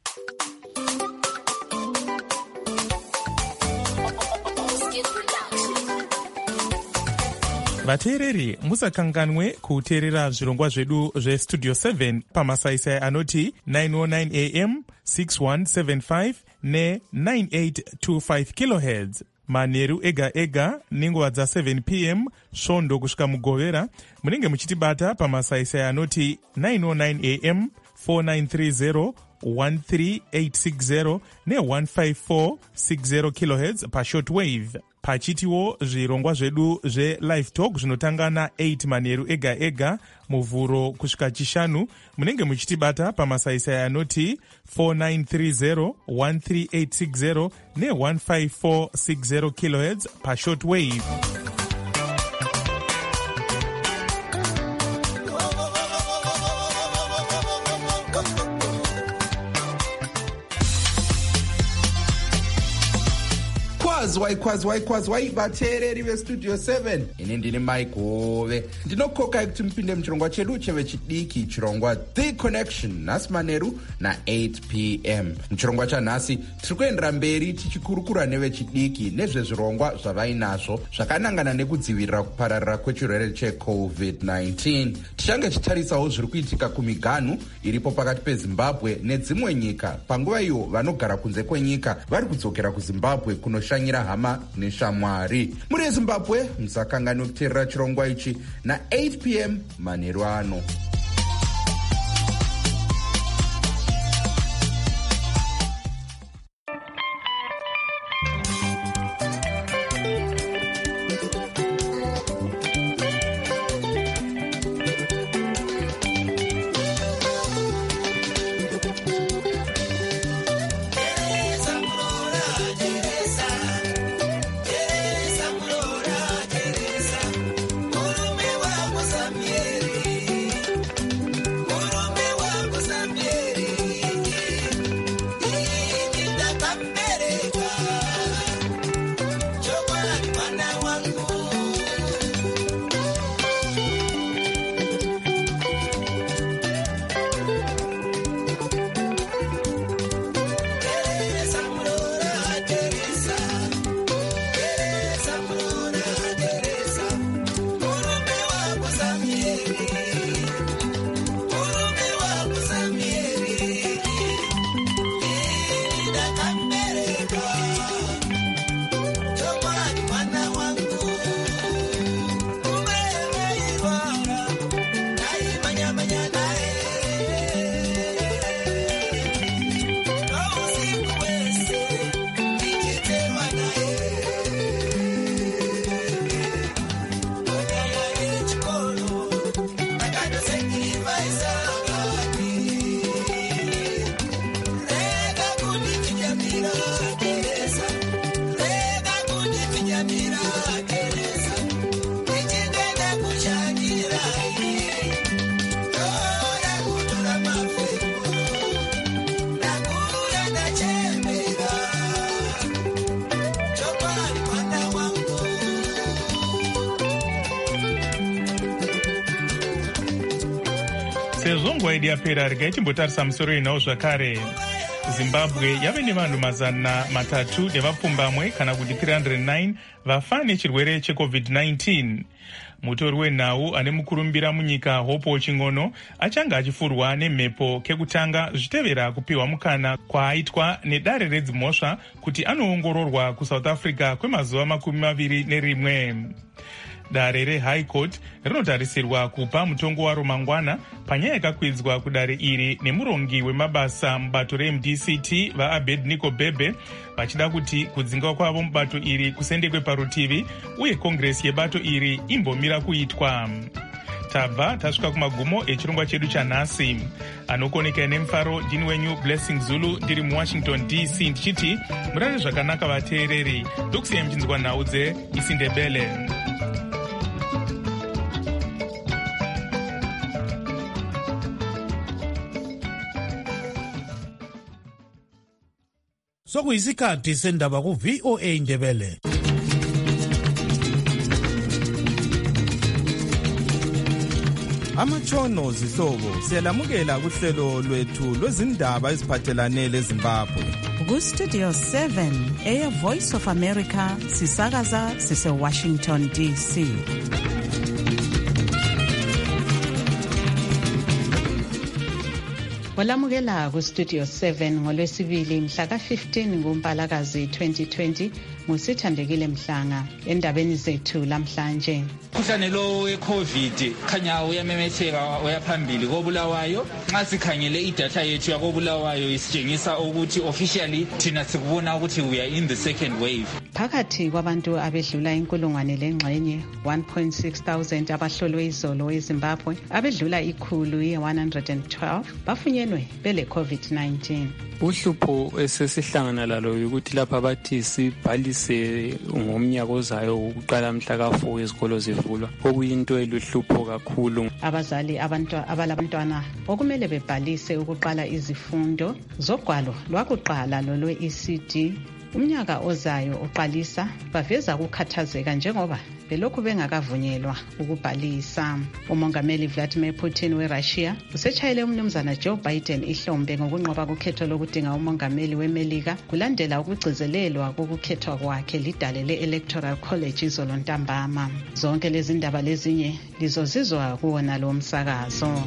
Vateereri, musakanganwe kuteerera zvirongwa zvedu zveStudio seven pamasaisai anoti nine oh nine a m, six one seven five ne nine eight two five kilohertz. Manheru ega ega nenguva dza seven p m svondo kusvika mugovera. Munenge muchitibata pamasaisai anoti nine oh nine a m, four nine three zero, one three eight six zero ne one five four six zero kilohertz pashortwave. Pachitiwo zvirongwa zvedu zve-live talk zvinotanga na eight manheru ega ega muvhuro kusvika chishanu. Munenge muchitibata pamasaisai anoti four nine three zero, one three eight six zero ne one five four six zero kilohertz pashortwave. Kwazwai kwazwai kwazwai vateereri veStudio seven. Ini ndini Mike Hove. Ndinokokai kuti mupinde muchirongwa chedu chevechidiki, chirongwa The Connection, nhasi manheru na eight p m. Muchirongwa chanhasi tiri kuendera mberi tichikurukura nevechidiki nezvezvirongwa zvavainazvo zvakanangana nekudzivirira kupararira kwechirwere checovid nineteen. Tichange tichitarisawo zviri kuitika kumiganhu iripo pakati peZimbabwe nedzimwe nyika, panguva iyo vanogara kunze kwenyika vari kudzokera kuZimbabwe kunoshanyira hama neshamwari. Muri Zimbabwe musakanganwe kuteerera chirongwa ichi na eight p m manheru ano. sezvo nguva yedu yapera regai timbotarisa musoro inawo zvakare. Zimbabwe yave nevanhu mazana matatu nevapfumbamwe kana kuti three hundred nine vafa nechirwere checovid nineteen. Mutori wenhau ane mukurumbira munyika Hope Ching'ono achanga achifurwa nemhepo kekutanga zvichitevera kupiwa mukana kwaaitwa nedare redzimhosva kuti anoongororwa kuSouth Africa kwemazuva makumi maviri nerimwe. Dare reHigh Court rinotarisirwa kupa mutongo waro mangwana panyaya yakakwidzwa kudare iri nemurongi wemabasa mubato reM D C T vaAbednego Bebe vachida kuti kudzinga kwavo mubato iri kusendekwe parutivi uye kongresi yebato iri imbomira kuitwa. Tabva tasvika kumagumo echirongwa chedu chanhasi. Anokoneka nemufaro ndini wenyu Blessing Zulu ndiri muWashington D C ndichiti murare zvakanaka vateereri. Ndokusiyai muchinzwa nhau dzeIsindebele. Sokuyisikhathi sendaba ku-V O A Ndebele. Amatshono zihlobo siyalamukela kuhlelo lwethu lwezindaba eziphathelane leZimbabwe. Ku-Studio seven eya Voice of America sisakaza sise-Washington D C. Walamukela ku-Studio seven ngolwesibili mhla ka fifteen kuMpalakazi twenty twenty ngusithandekile Mhlanga endabeni zethu lamhlanje. Umkhuhlane lo we-COVID khanya uyamemetheka uyaphambili koBulawayo. Nxa sikhangele idatha yethu yakoBulawayo isitshengisa ukuthi officially thina sikubona ukuthi we are in the second wave. Phakathi kwabantu abedlula inkulungwane lengxenye one point six thousand abahlolwe izolo eZimbabwe, abedlula ikhulu ye one hundred twelve bafunyenwe bele COVID nineteen. Uhlupho esesihlangana lalo ukuthi lapha bathi sibhalise ngomnyaka ozayo ukuqala mhla ka four izikolo zivulwa, okuyinto eluhlupho kakhulu. Abazali abantu abalabantwana okumele bebhalise ukuqala izifundo zogwalo lwakuqala lolwe-E C D umnyaka ozayo uqalisa baveza ukukhathazeka njengoba belokhu bengakavunyelwa ukubhalisa. Umongameli Vladimir Putin weRussia usetshayele umnumzana Joe Biden ihlombe ngokunqoba kukhetho lokudinga umongameli weMelika kulandela ukugcizelelwa kokukhethwa kwakhe lidale le-Electoral College izolo ntambama. Zonke lezi ndaba lezinye lizozizwa kuwona lo msakazo.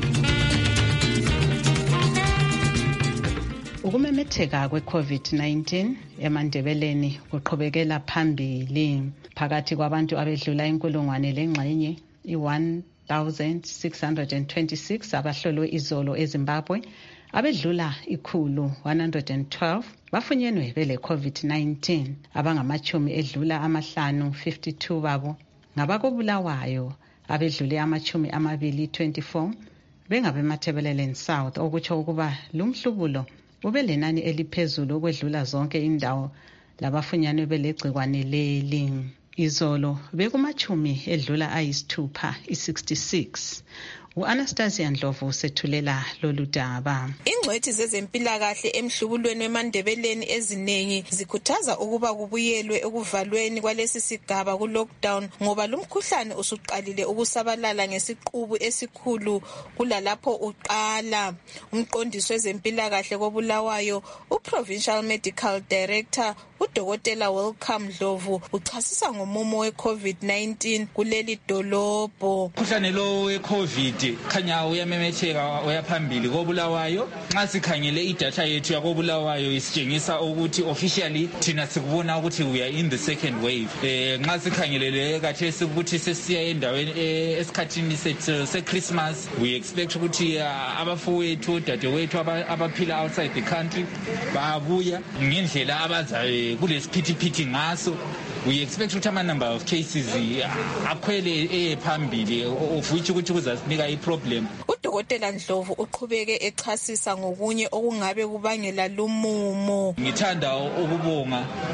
Ukumemetheka kwe-COVID nineteen emandebeleni kuqhubekela phambili. Phakathi kwabantu abedlula inkulungwane lengxenye i-one thousand six hundred twenty-six abahlolwe izolo eZimbabwe, abedlula ikhulu one hundred twelve bafunyenwe bele COVID nineteen. Abangamachumi edlula amahlanu fifty-two babo ngabakoBulawayo, abedlule amachumi amabili twenty-four bengabemathebeleleni South, okutsho ukuba lumhlubulo ube lenani eliphezulu ukwedlula zonke indawo labafunyanwe belegcikwane leli. Izolo bekumachumi edlula ayisithupha i-sixty-six. U-Anastasia Ndlovu usethulela lolu daba. Ingcwethi zezempilakahle emhlubulweni wemandebeleni eziningi zikhuthaza ukuba kubuyelwe ekuvalweni kwalesi sigaba ku-lockdown ngoba lumkhuhlane usuqalile ukusabalala ngesiqubu esikhulu kulalapho uqala. Umqondisi wezempilakahle koBulawayo, uProvincial Medical Director uDokotela Welcome Ndlovu uchasisa ngomumo we-COVID nineteen kuleli dolobho. Umkhuhlane lo we-COVID khanya uyamemetheka uyaphambili koBulawayo. Nxa sikhangele idatha yethu yakoBulawayo isitshengisa ukuthi officially thina sikubona ukuthi we are in the second wave. Eh nxa sikhangelele kathesi ukuthi sesiya endaweni esikhathini se-Christmas, we expect ukuthi abafowethu dadewethu abaphila outside the country babuya ngendlela abazayo kulesiphithiphithi ngaso. We expect ukuthi ama number of cases akhwele ephambili of which ukuthi kuzasinika iproblem. uDokotela Ndlovu uqhubeke echasisa ngokunye okungabe kubangela lumumo. Ngithanda ukubonga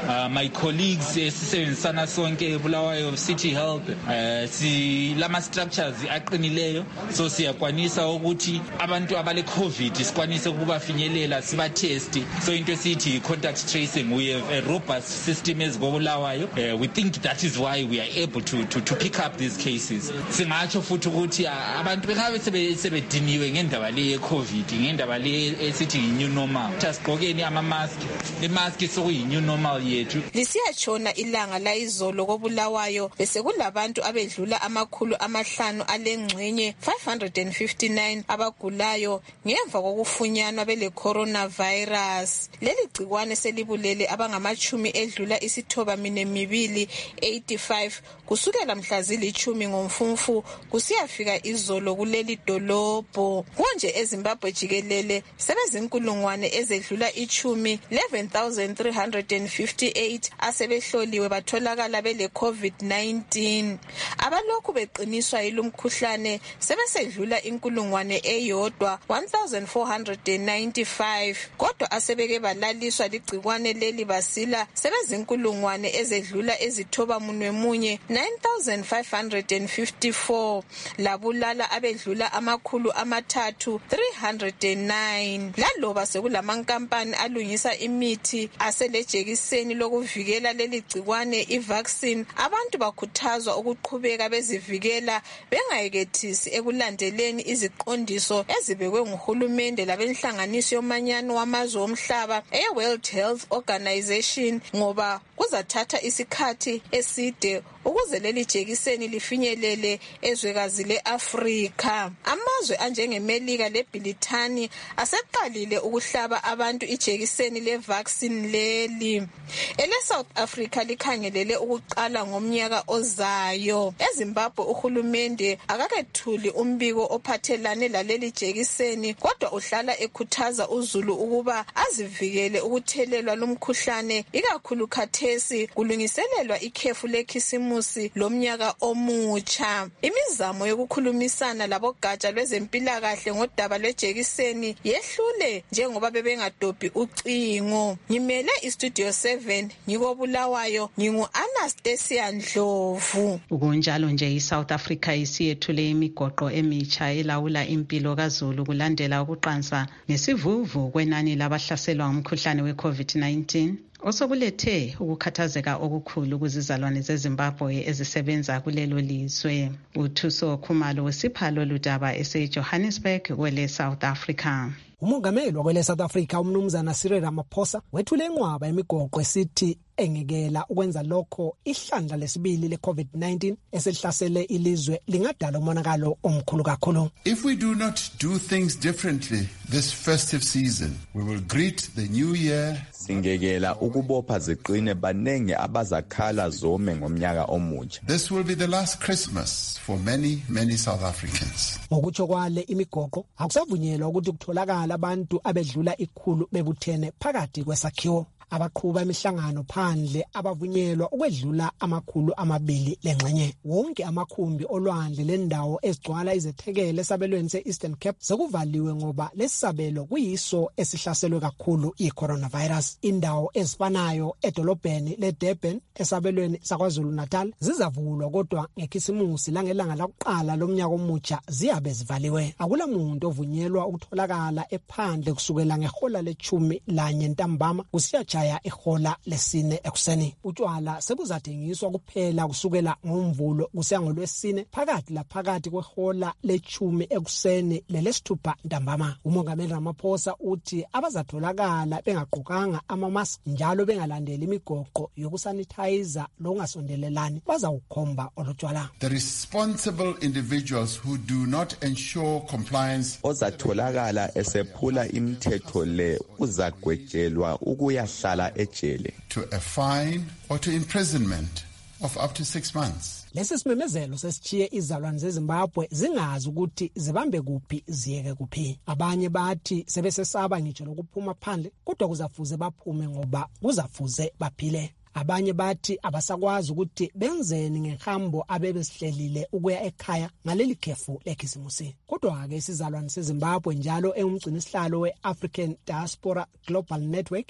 uh, my colleagues esisebenzisana sonke Bulawayo City Health uh, si lama structures aqinileyo so siyakwanisa ukuthi abantu abale COVID sikwanise ukubafinyelela siba test so into esithi contact tracing. We have a robust system ezibulawayo. Uh, we think that is why we are able to to, to pick up these cases. Singatsho futhi ukuthi abantu bengabe sebediniwe ngendaba le COVID ngendaba le esithi new normal. Sigqokeni ama mask. Le mask sokuyi new normal yethu. Lisiyachona ilanga la izolo koBulawayo bese kulabantu abedlula amakhulu amahlanu alengxenye five hundred fifty-nine abagulayo ngemva kokufunyanwa bele coronavirus. Leli gcikwane selibulele abangamachumi edlula isithoba mine mibili eighty-five kusukela mhla zilichumi ngomfumfu kusiyafika izolo kuleli dolobho. Konje eZimbabwe jikelele sebezinkulungwane ezedlula ichumi eleven thousand three hundred fifty-eight asebehloliwe batholakala bele COVID nineteen. Abalokhu beqiniswa yilumkhuhlane sebesedlula inkulungwane eyodwa one thousand four hundred ninety-five kodwa asebeke balaliswa ligcikwane leli basila sebezinkulungwane ezedlula ezithoba munwe munye nine thousand five hundred fifty-four labulala abedlula amakhulu amathathu three hundred nine. Laloba sekulamankampani alungisa imithi aselejekiseni lokuvikela leli gcikwane ivaccine, abantu bakhuthazwa ukuqhubeka bezivikela bengayekethisi ekulandeleni iziqondiso ezibekwe nguhulumende labenhlanganiso yomanyano wamazwe omhlaba e-World Health Organization ngoba kuzathatha isikhathi eside ukuze leli jekiseni lifinyelele ezwekazi le-Afrika. Amazwe anjengeMelika leBrithani aseqalile ukuhlaba abantu ijekiseni le-vaccine leli. Ele-South Africa likhangelele ukuqala ngomnyaka ozayo. EZimbabwe uhulumende akakethuli umbiko ophathelane laleli jekiseni kodwa uhlala ekhuthaza uzulu ukuba azivikele ukuthelelwa lumkhuhlane ikakhulu khathesi kulungiselelwa ikhefu lekhisimusi lomnyaka omutsha. Imizamo yokukhulumisana labogatsha lwezempilakahle ngodaba lwejekiseni yehlule njengoba bebengadobhi ucingo. Ngimele iStudio seven ngikobulawayo ngingu-Anastasia Ndlovu. Kunjalo nje iSouth Africa isiyethule imigoqo emitsha elawula impilo kaZulu kulandela ukuqansa ngesivuvu kwenani labahlaselwa ngumkhuhlane we-COVID nineteen. Osokulethe ukukhathazeka okukhulu kuzizalwane zeZimbabwe ezisebenza kulelo lizwe. uThuso Khumalo wesipha lolu daba eseJohannesburg kwele South Africa. Umongameli wakwele South Africa umnumzana Cyril Ramaphosa wethule inqwaba yemigoqo esithi engekela ukwenza lokho ihlandla lesibili le-COVID nineteen esehlasele ilizwe lingadala umonakalo omkhulu kakhulu. If we do not do things differently this festive season, we will greet the new year. Singekela ukubopha ziqine banenge abazakhala zome ngomnyaka omutsha. This will be the last Christmas for many many South Africans. Ngokutsho kwale imigoqo akusavunyelwa ukuthi kutholakala abantu abedlula ikhulu bebuthene phakathi kwesakhiwo. Abaqhuba imihlangano phandle abavunyelwa ukwedlula amakhulu amabili lengxenye. Wonke amakhumbi olwandle lendawo ezigcwala izethekele esabelweni se-Eastern Cape sekuvaliwe ngoba lesisabelo kuyiso esihlaselwe kakhulu i-coronavirus. Indawo ezifanayo edolobheni leDurban esabelweni saKwaZulu Natal zizavulwa kodwa ngekhisimusi langelanga lakuqala lomnyaka omutsha ziyabe zivaliwe. Akula muntu ovunyelwa ukutholakala ephandle kusukela ngehola lechumi lanye ntambama kusiya jaya ehola lesine ekuseni. Utshwala sebuzathengiswa kuphela kusukela ngomvulo kusiya ngolwesine phakathi la phakathi kwehola lechumi ekuseni lelesithupha ntambama. Umongameli Ramaphosa uthi abazatholakala bengaqokanga ama-mask njalo bengalandeli imigoqo yokusanitizer lokungasondelelani bazawukhomba olutshwala. The responsible individuals who do not ensure compliance ozatholakala esephula imithetho le uzagwejelwa ukuya hlala ejele to a fine or to imprisonment of up to six months. Lesi simemezelo sesichiye izalwane zeZimbabwe zingazi ukuthi zibambe kuphi ziyeke kuphi. Abanye bathi sebesesaba ngitsho lokuphuma phandle kodwa kuzafuze baphume ngoba kuzafuze baphile. Abanye bathi abasakwazi ukuthi benzeni ngehambo abebesihlelile ukuya ekhaya ngaleli khefu lekhisimusi. Kodwa ke isizalwane seZimbabwe njalo engumgcini sihlalo we-African Diaspora Global Network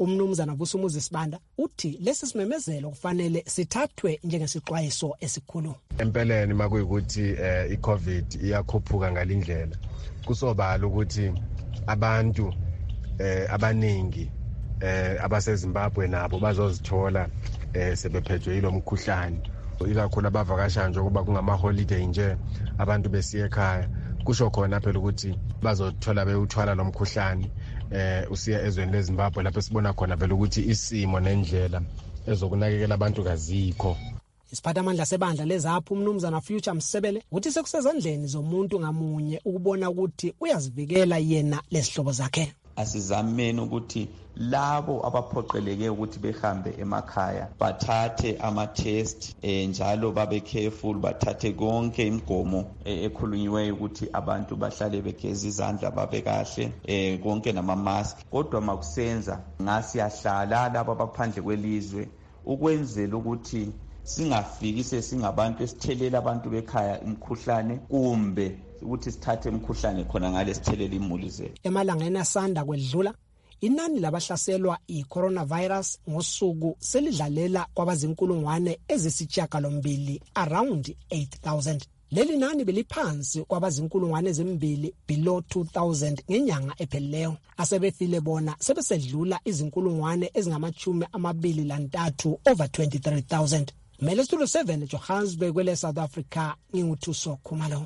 Umnumzana Vusumuzi Sibanda uthi lesi simemezelo kufanele sithathwe njengesixwayiso esikhulu. Empeleni makuyikuthi eh, i-COVID iyakhuphuka ngalindlela kusobala ukuthi abantu eh, abaningi eh, abaseZimbabwe nabo bazozithola eh, sebephethwe yilo mkhuhlane, ikakhulu abavakasha nje kuba kungama holiday nje abantu besiye ekhaya. Kusho khona phela ukuthi bazothola bewuthwala lo mkhuhlane eh usiya ezweni leZimbabwe lapho sibona khona phela ukuthi isimo nendlela ezokunakekela abantu kazikho. Isiphathamandla sebandla lezaphu umnumzana Future Msebele uthi sekusezandleni zomuntu ngamunye ukubona ukuthi uyazivikela yena lesihlobo zakhe. Asizameni ukuthi labo abaphoqeleke ukuthi behambe emakhaya bathathe ama-test eh, njalo babe careful, bathathe konke imigomo eh, ekhulunyiweyo ukuthi abantu bahlale begeza izandla babe kahle eh, konke nama-mask. Kodwa makusenza ngasiyahlala laba abaphandle kwelizwe ukwenzela ukuthi singafiki sesingabantu esithelela abantu bekhaya umkhuhlane kumbe ukuthi sithathe umkhuhlane khona ngale sithelela imuli zethu. Emalangeni asanda kwedlula inani labahlaselwa i-coronavirus ngosuku selidlalela kwabazinkulungwane ezisishiyagalombili around eight thousand. Leli nani beliphansi kwabazinkulungwane ezimbili below two thousand ngenyanga ephelileyo. Asebefile bona sebesedlula izinkulungwane ezingamachumi amabili lantathu over twenty-three thousand. Mele Studio seven Johannesburg kwele South Africa, nginguthuso Khumalo.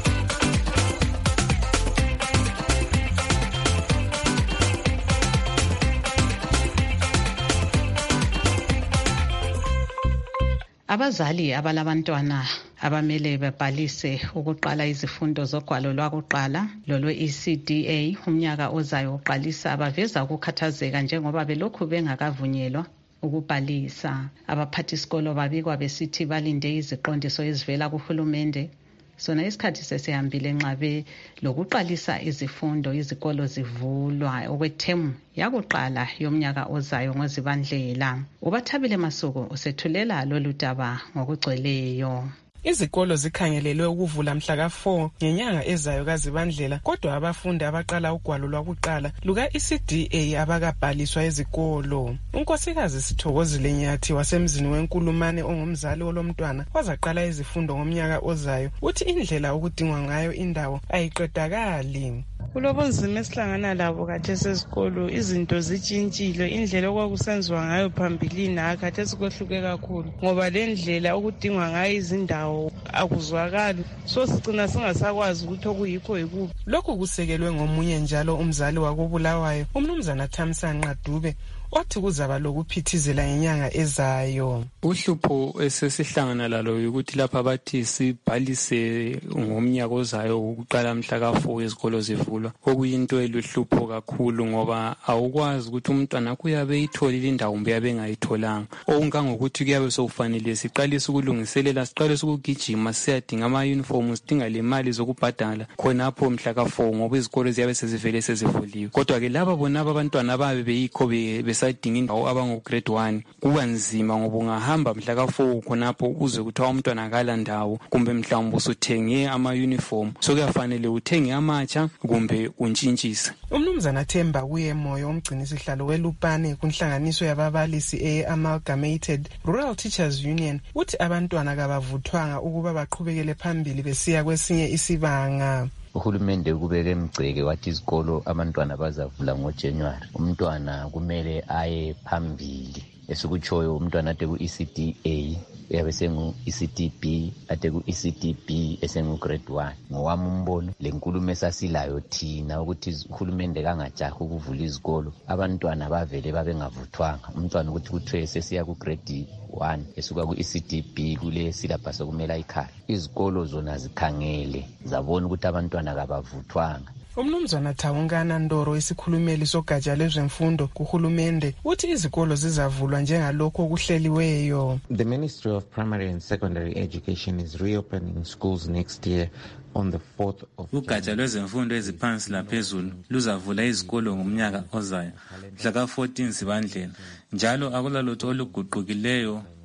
Abazali abalabantwana abamele bebhalise ukuqala izifundo zogwalo lwakuqala lolwe-E C D A umnyaka ozayo uqalisa abaveza ukukhathazeka njengoba belokhu bengakavunyelwa ukubhalisa. Abaphathisikolo babikwa besithi balinde iziqondiso ezivela kuhulumende. Sona isikhathi sesihambile nxabe lokuqalisa izifundo, izikolo zivulwa okwethemu yakuqala yomnyaka ozayo ngoZibandlela. Ubathabile Masuku usethulela lolu daba ngokugcweleyo. Izikolo zikhangelelwe ukuvula mhla ka four ngenyanga ezayo kaZibandlela, kodwa abafundi abaqala ugwalo lwakuqala luka-E C D A abakabhaliswa ezikolo. Unkosikazi Sithokozile Nyathi wasemzini wenkulumane ongumzali olomntwana wazaqala izifundo ngomnyaka ozayo uthi indlela okudingwa ngayo indawo ayiqedakali. Kulobunzima esihlangana labo khathesi esikolo, izinto zitshintshile, indlela okwakusenziwa ngayo phambilini khathesi kwehluke kakhulu ngoba le ndlela okudingwa ngayo izindawo akuzwakali, so sigcina singasakwazi ukuthi okuyikho yikuphi. Lokhu kusekelwe ngomunye njalo umzali wakobulawayo umnumzana Thamsanqa Dube othi kuzaba lokuphithizela ngenyanga ezayo. Uhlupho esesihlangana lalo ukuthi lapha bathi sibhalise ngomnyaka ozayo ukuqala mhla ka four izikolo zivulwa, okuyinto eluhlupho kakhulu ngoba awukwazi ukuthi umntwana kuyabe itholile indawo kumbe yabe engayitholanga. Okungangokuthi kuyabe sokufanele siqalise ukulungiselela, siqalise ukugijima siyadinga ama-uniform, sidinga le mali zokubhadala khonapho mhla ka four ngoba izikolo ziyabe sezivele sezivuliwe. Kodwa ke laba bona abantwana ababe beyikho besadinga indawo abangu-grade one kuba nzima ngoba ungahamba mhla ka four khonapho uzwe kuthiwa umntwana akala ndawo kumbe mhlawumbe usuthenge ama-uniform, so kuyafanele uthenge amatsha kumbe untshintshise. Umnumzana Themba kuye Moyo umgcinisihlalo weLupane kunhlanganiso yababalisi e-Amalgamated Rural Teachers Union uthi abantwana kabavuthwanga ukuba baqhubekele phambili besiya kwesinye isibanga. Uhulumende kubeke emgceke wathi izikolo abantwana bazavula ngoJanuary. Umntwana kumele aye phambili, esikutshoyo umntwana ade ku-E C D A uyabe sengu-E C D B ade ku-E C D B esengu-grade one. Ngowami umbono le nkulumo esasilayo thina ukuthi uhulumende kangajahi ukuvula izikolo, abantwana bavele babengavuthwanga. Umntwana ukuthi kuthiwe sesiya ku-grade one esuka ku-E C D B kule syllabus okumele ayikhale, izikolo zona zikhangele zabona ukuthi abantwana kabavuthwanga. Umnumzana Thawungana Ndoro isikhulumeli sogatsha lwezemfundo kuhulumende uthi izikolo zizavulwa njengalokho okuhleliweyo. The Ministry of Primary and Secondary Education is reopening schools next year on the fourth of Ugatsha lwezemfundo eziphansi laphezulu luzavula izikolo ngomnyaka ozayo mhla ka fourteen Zibandlela, njalo akulalutho oluguqukileyo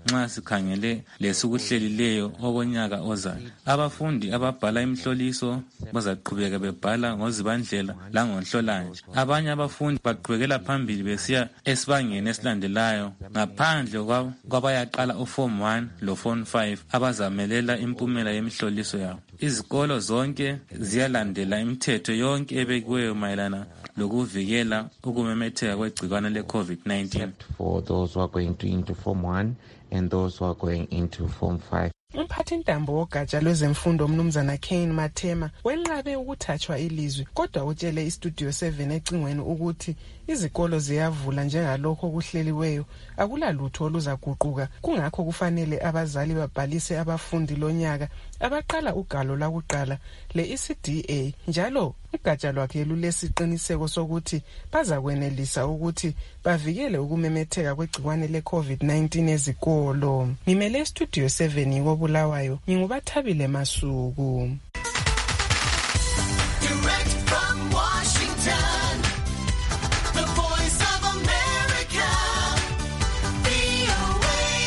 nxa sikhangele lesikuhlelileyo okonyaka ozayo. Abafundi ababhala imihloliso bazaqhubeka bebhala ngozibandlela langonhlolanje. Abanye abafundi baqhubekela phambili besiya esibangeni esilandelayo ngaphandle kwabayaqala uform one lo form five abazamelela impumela yemihloliso yabo. Izikolo zonke ziyalandela imithetho yonke ebekiweyo mayelana lokuvikela ukumemetheka kwegcikwane le-COVID nineteen. For those who are going to into form one and those who are going into form five. Umphathintambo wogatsha lwezemfundo umnumzana Kane Mathema wenqabe ukuthathwa ilizwi, kodwa utshele iStudio seven ecingweni ukuthi izikolo ziyavula njengalokho okuhleliweyo, akulalutho oluzaguquka. Kungakho kufanele abazali babhalise abafundi lonyaka abaqala ugalo lakuqala le-E C D A, njalo ugatsha lwakhe lulesiqiniseko sokuthi bazakwenelisa ukuthi bavikele ukumemetheka kwegcikwane le-COVID nineteen ezikolo. Ngimele iStudio seven yiko Bulawayo, ngingubathabile Masuku. Direct from Washington, the voice of America, V O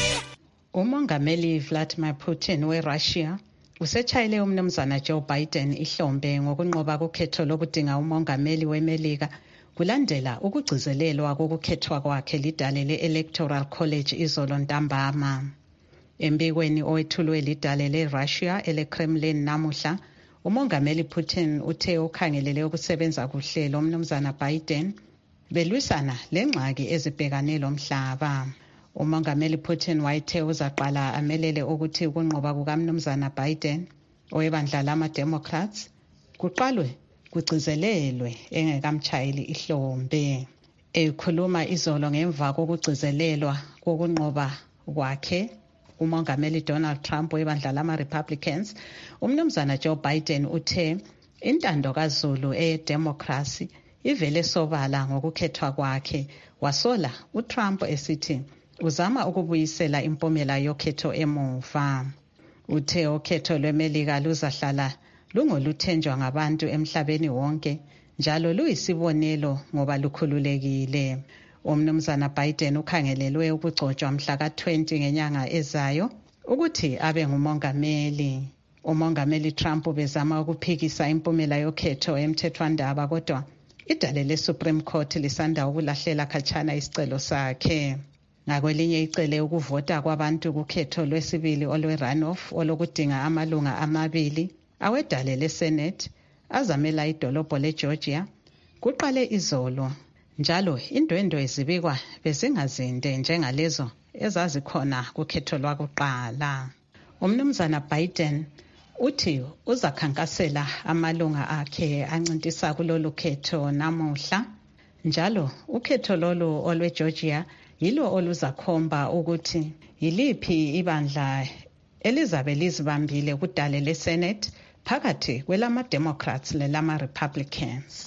A. Umongameli Vladimir Putin weRussia usetshayile umnumzana Joe Biden ihlombe ngokunqoba kukhetho lokudinga umongameli weMelika kulandela ukugcizelelwa kokukhethwa kwakhe lidale le-Electoral College izolo ntambama. Embikweni owethulwe lidale le-Russia ele-Kremlin namuhla, umongameli Putin uthe ukhangelele ukusebenza kuhle lomnumzana Biden belwisana lengxaki ezibhekane lomhlaba. Umongameli Putin wayethe uzaqala amelele ukuthi ukunqoba kukamnumzana Biden owebandla lama-Democrats kuqalwe kugcizelelwe engekamtshayeli ihlombe. Ekhuluma izolo ngemva kokugcizelelwa kokunqoba kwakhe umongameli Donald Trump webandla lama-Republicans, umnumzana Joe Biden uthe intando kaZulu eyedemocracy ivele sobala ngokukhethwa kwakhe, wasola uTrump esithi uzama ukubuyisela impumela yokhetho emuva. Uthe ukhetho lweMelika luzahlala lungoluthenjwa ngabantu emhlabeni wonke, njalo luyisibonelo ngoba lukhululekile. Umnumzana Biden ukhangelelwe ukugcotshwa mhla ka twenty ngenyanga ezayo ukuthi abe ngumongameli. Umongameli Trump bezama ukuphikisa impumela yokhetho emthethwandaba, kodwa idale le-Supreme Court lisanda ukulahlela khatshana isicelo sakhe. Ngakwelinye icele ukuvota kwabantu kukhetho lwesibili olwe-runoff olokudinga amalunga amabili awedale le-Senate azamela idolobho le-Georgia kuqale izolo, njalo indwendwe ezibikwa bezingazinde njengalezo ezazikhona kukhetho lwakuqala. Umnumzana Biden uthi uzakhankasela amalunga akhe ancintisa kulolu khetho namuhla, njalo ukhetho lolu olwe-Georgia yilo oluzakhomba ukuthi yiliphi ibandla elizabe lizibambile kudale le-Senate phakathi kwelama-Democrats lelama-Republicans.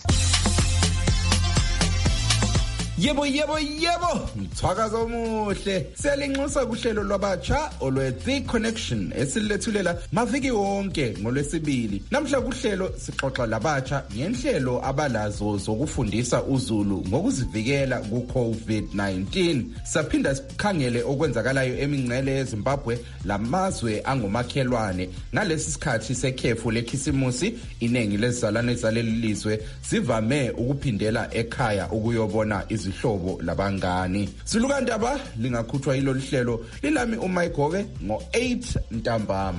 Yebo yebo yebo, mthwakazo omuhle. Siyalinxusa kuhlelo lwabatsha olwe-The Connection esilethulela maviki wonke ngolwesibili. Namhla kuhlelo sixoxa labatsha ngenhlelo abalazo zokufundisa uZulu ngokuzivikela ku-COVID nineteen. Saphinda sikhangele okwenzakalayo emingcele yeZimbabwe lamazwe angomakhelwane. Ngalesi sikhathi sekhefu lekhisimusi, inengi lezizalwane zaleli lizwe zivame ukuphindela ekhaya ukuyobona izihlobo labangani. Silukandaba lingakhuthwa yilo lihlelo lilami uMayigobe ngo eight ntambama.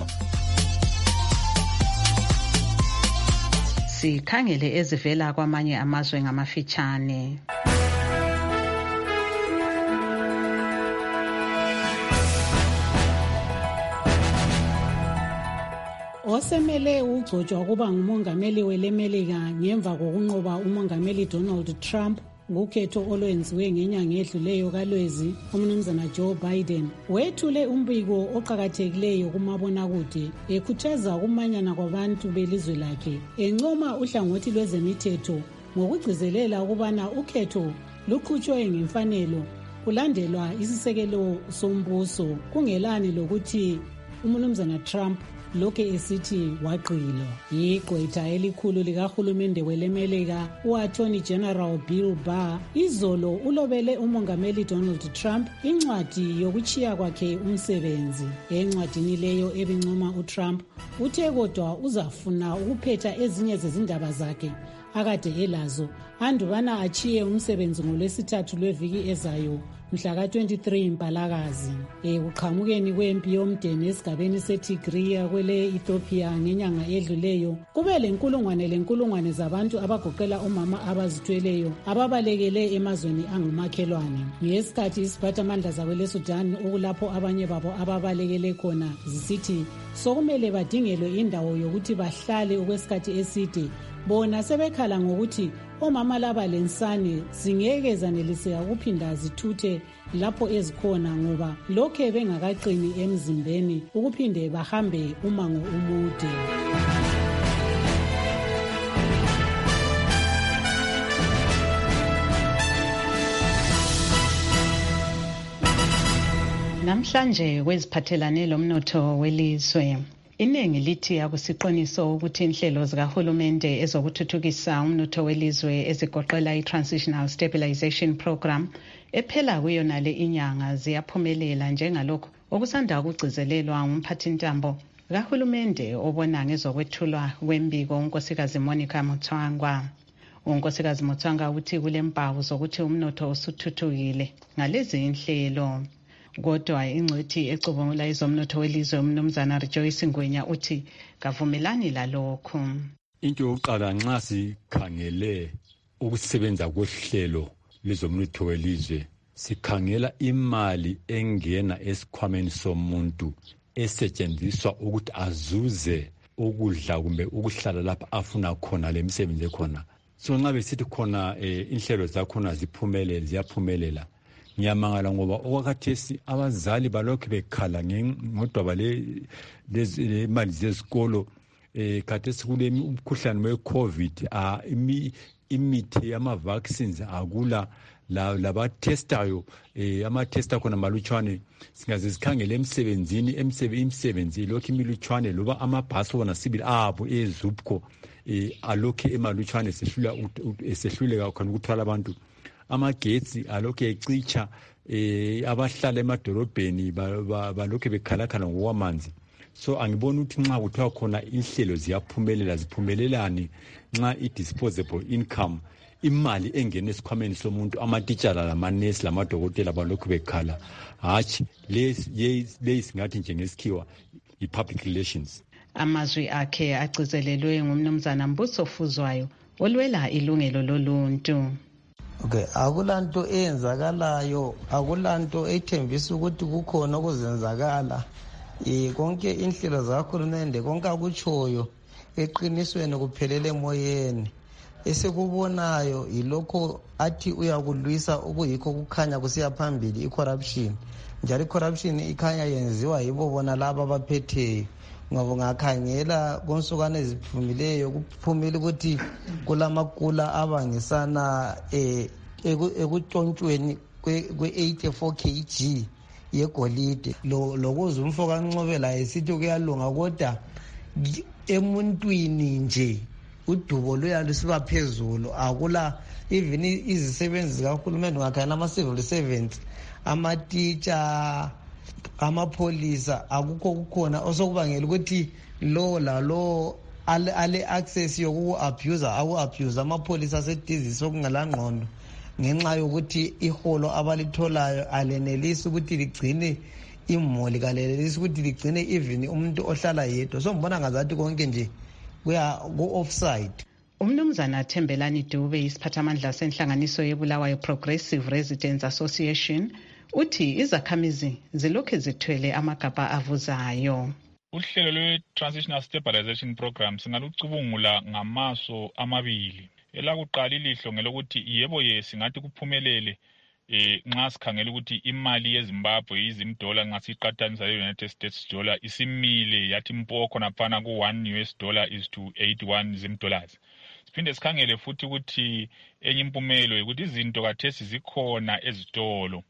Sikhangele ezivela kwamanye amazwe ngamafitshane. Osemele ugcotshwa kuba ngumongameli welemelika ngemva kokunqoba umongameli Donald Trump ngukhetho olwenziwe ngenyanga edluleyo kaLwezi, umnumzana Joe Biden wethule umbiko oqhakathekileyo kumabonakude ekhuthaza ukumanyana kwabantu belizwe lakhe, encoma uhlangothi lwezemithetho ngokugcizelela ukubana ukhetho luqhutshwe ngemfanelo kulandelwa isisekelo sombuso, kungelani lokuthi umnumzana Trump lokhe esithi waqilwa. Igqwetha elikhulu likahulumende welemelika u-Attorney General Bill Barr izolo ulobele umongameli Donald Trump incwadi yokuchiya kwakhe umsebenzi. Encwadini leyo ebincoma uTrump uthe kodwa uzafuna ukuphetha ezinye zezindaba zakhe akade elazo andubana achiye umsebenzi ngolwesithathu lweviki ezayo mhla ka twenty-three Mpalakazi. Ekuqhamukeni kwempi yomdeni esigabeni seTigray kwele Ethiopia ngenyanga edluleyo kube lenkulungwane lenkulungwane zabantu abagoqela omama abazithweleyo ababalekele emazweni angumakhelwane. Ngesikhathi isiphathamandla zakwele Sudan okulapho abanye babo ababalekele khona zisithi sokumele badingelwe indawo yokuthi bahlale okwesikhathi eside, bona sebekhala ngokuthi omama laba lensane zingeke zaneliseka kuphinda zithuthe lapho ezikhona ngoba lokhe bengakaqini emzimbeni ukuphinde bahambe umango umude. Namhlanje kweziphathelane lomnotho welizwe, iningi lithi akusiqiniso ukuthi inhlelo zikahulumende ezokuthuthukisa umnotho welizwe ezigoqela i-Transitional Stabilization Program ephela kuyona le inyanga ziyaphumelela njengalokho okusanda ukugcizelelwa ngumphathintambo kahulumende obona ngezokwethulwa kwembiko unkosikazi Monica Mutswangwa. Unkosikazi Mutswangwa uthi kulempawu zokuthi umnotho usuthuthukile ngalezi inhlelo. Kodwa ingcwethi ecubungula izomnotho welizwe umnumzana Rejoice Ngwenya uthi kavumelani lalokho. Into yokuqala nxa sikhangele ukusebenza kwehlelo lezomnotho welizwe sikhangela imali engena esikhwameni somuntu esetshenziswa ukuthi azuze ukudla kumbe ukuhlala lapha afuna khona lemsebenzi khona. So nxa besithi khona inhlelo zakhona ziphumelele ziyaphumelela, ngiyamangala ngoba okwakhathesi abazali balokhu bekhala ngodaba le mali zesikolo. Eh khathesi kule umkhuhlane we-COVID, ah imithi yama-vaccines akula labatestayo ama-testa khona malutshwane. Singaze sikhangele emsebenzini imisebenzi lokhu imilutshwane loba amabhasi wona sibili abo ezupco alokhu emalutshwane sehluleka khona ukuthwala abantu. Amagetsi alokhu ecitsha, abahlala emadolobheni balokhu bekhalakhala ngokwamanzi. So angibona ukuthi nxa kuthiwa khona inhlelo ziyaphumelela ziphumelelani nxa i-disposable income, imali engena esikhwameni somuntu, amatitshala lamanesi lamadokotela balokhu bekhala. Hatshi le singathi njengesikhiwa i-public relations. Amazwi akhe agcizelelwe ngumnumzana Mbuso Fuzwayo olwela ilungelo loluntu. Okay, akulanto eyenzakalayo, akulanto ethembisa ukuthi kukhona okuzenzakala. Eh konke inhlelo zakahulumende konke akutshoyo eqinisweni kuphelele emoyeni. Esekubonayo ilokho athi uyakulwisa okuyikho kukhanya kusiya phambili i-corruption. Njalo i-corruption ikhanya yenziwa yibo bona laba abaphetheyo. Ngoba ngakhangela konsukane eziphumileyo kuphumile ukuthi kulamakula abangisana eh ekutshontshweni kwe-eighty-four kilograms yegolide. Lokuza umfo kaNcobela esithi kuyalunga kodwa emuntwini nje udubo luyalusiba phezulu. Akula even izisebenzi zikahulumende ngakhana ama-civil servants, ama-teacher, amapolisa akukho kukhona osokubangela ukuthi lo la lo ale access yoku-abuser aku-abuser amapolisa asedizisi okungalangqondo ngenxa yokuthi iholo abalitholayo alenelisi ukuthi ligcine imuli, kalenelisi ukuthi ligcine even umuntu ohlala yedwa. So mbona ngazathi konke nje kuya ku-offside. Umnumzana Thembelani Dube isiphathamandla senhlanganiso yeBulawayo Progressive Residents Association uthi izakhamizi zilokhu zithwele amagabha avuzayo. Uhlelo lwe-Transitional Stabilization Program singalucubungula ngamaso amabili. Elakuqala ilihlo ngelokuthi yebo ye singathi kuphumelele eh nxa sikhangela ukuthi imali yeZimbabwe izimdola ngasiqathanisa le-United States dollar isimile yathi mpo khona phana ku one U S dollar is to eighty-one zim dollars. Siphinde sikhangele futhi ukuthi enye impumelo ukuthi izinto kathesi zikhona ezitolo.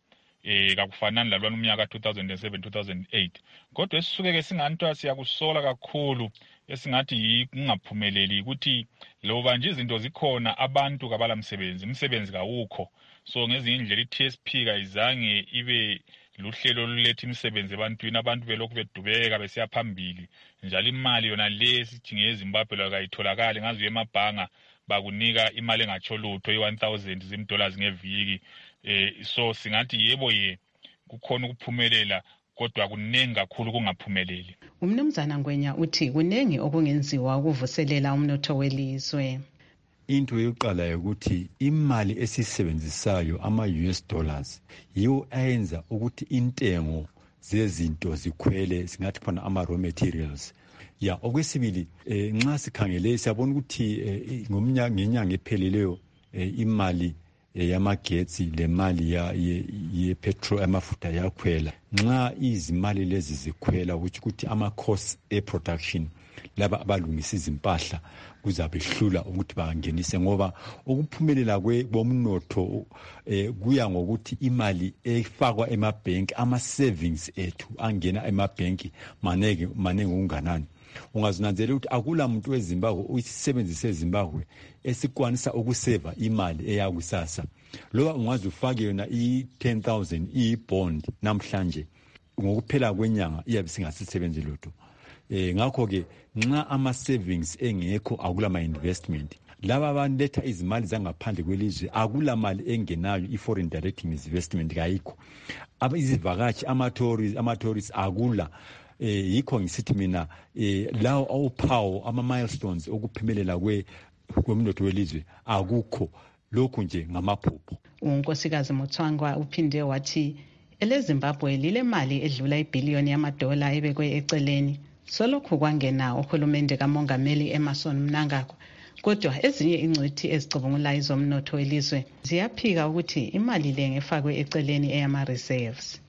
eh kakufanani lalwana umnyaka two thousand seven two thousand eight. Kodwa esisuke singanto siyakusola kakhulu esingathi ingaphumeleli ukuthi loba nje izinto zikhona abantu kabala msebenzi umsebenzi kawukho. So ngezinye indlela i-T S P kayizange ibe luhlelo oluletha imisebenzi ebantwini, abantu belokhu bedubeka besiya phambili. Njalo imali yona le sijinge eZimbabwe la kayitholakala ngazi emabhanga bakunika imali engatsho lutho i-one thousand zimdollars ngeviki. Eh so singathi yebo ye kukhona ukuphumelela kodwa kunengi kakhulu kungaphumeleli. Umnumzana Ngwenya uthi kunengi okungenziwa ukuvuselela umnotho welizwe. Into yokuqala ukuthi imali esisebenzisayo ama-U S dollars yiwo ayenza ukuthi intengo zezinto zikhwele, singathi khona ama-raw materials. Ya okwesibili eh, nxa sikhangele siyabona ukuthi eh, ngomnyaka ngenyanga ephelileyo eh, imali eh, yamagetsi le mali ya ye petrol amafutha yakhwela. Nxa izimali lezi zikhwela ukuthi ama costs e production laba abalungisa izimpahla kuzabe hlula ukuthi bangenise, ngoba ukuphumelela kwomnotho eh, kuya ngokuthi imali efakwa emabhenki ama savings ethu angena emabhenki maneke manenge unganani. Ungazinanzela ukuthi akula muntu weZimbabwe uyisebenzise eZimbabwe esikwanisa ukuseva imali eyakusasa. Loba ungaze ufake yona i ten thousand i bond namhlanje ngokuphela kwenyanga iyabe singasisebenzi lutho. Eh ngakho ke nxa ama savings engekho akula ma investment. Laba abanletha izimali zangaphandle kwelizwe akula mali engenayo i foreign direct investment kayikho. Aba izivakashi ama tourists ama tourists akula. Eh yikho ngisithi mina eh lawo awuphawo ama milestones okuphumelela kwe kwemnotho welizwe akukho, lokhu nje ngamaphupho. uNkosikazi Mutswangwa uphinde wathi eleZimbabwe lile mali edlula ibillion yamadola ebekwe eceleni solokhu kwangena uhulumende kamongameli Emmerson Mnangagwa. Kodwa ezinye ingcwethi ezicubungula izomnotho welizwe ziyaphika ukuthi imali le ngefakwe eceleni eyama reserves.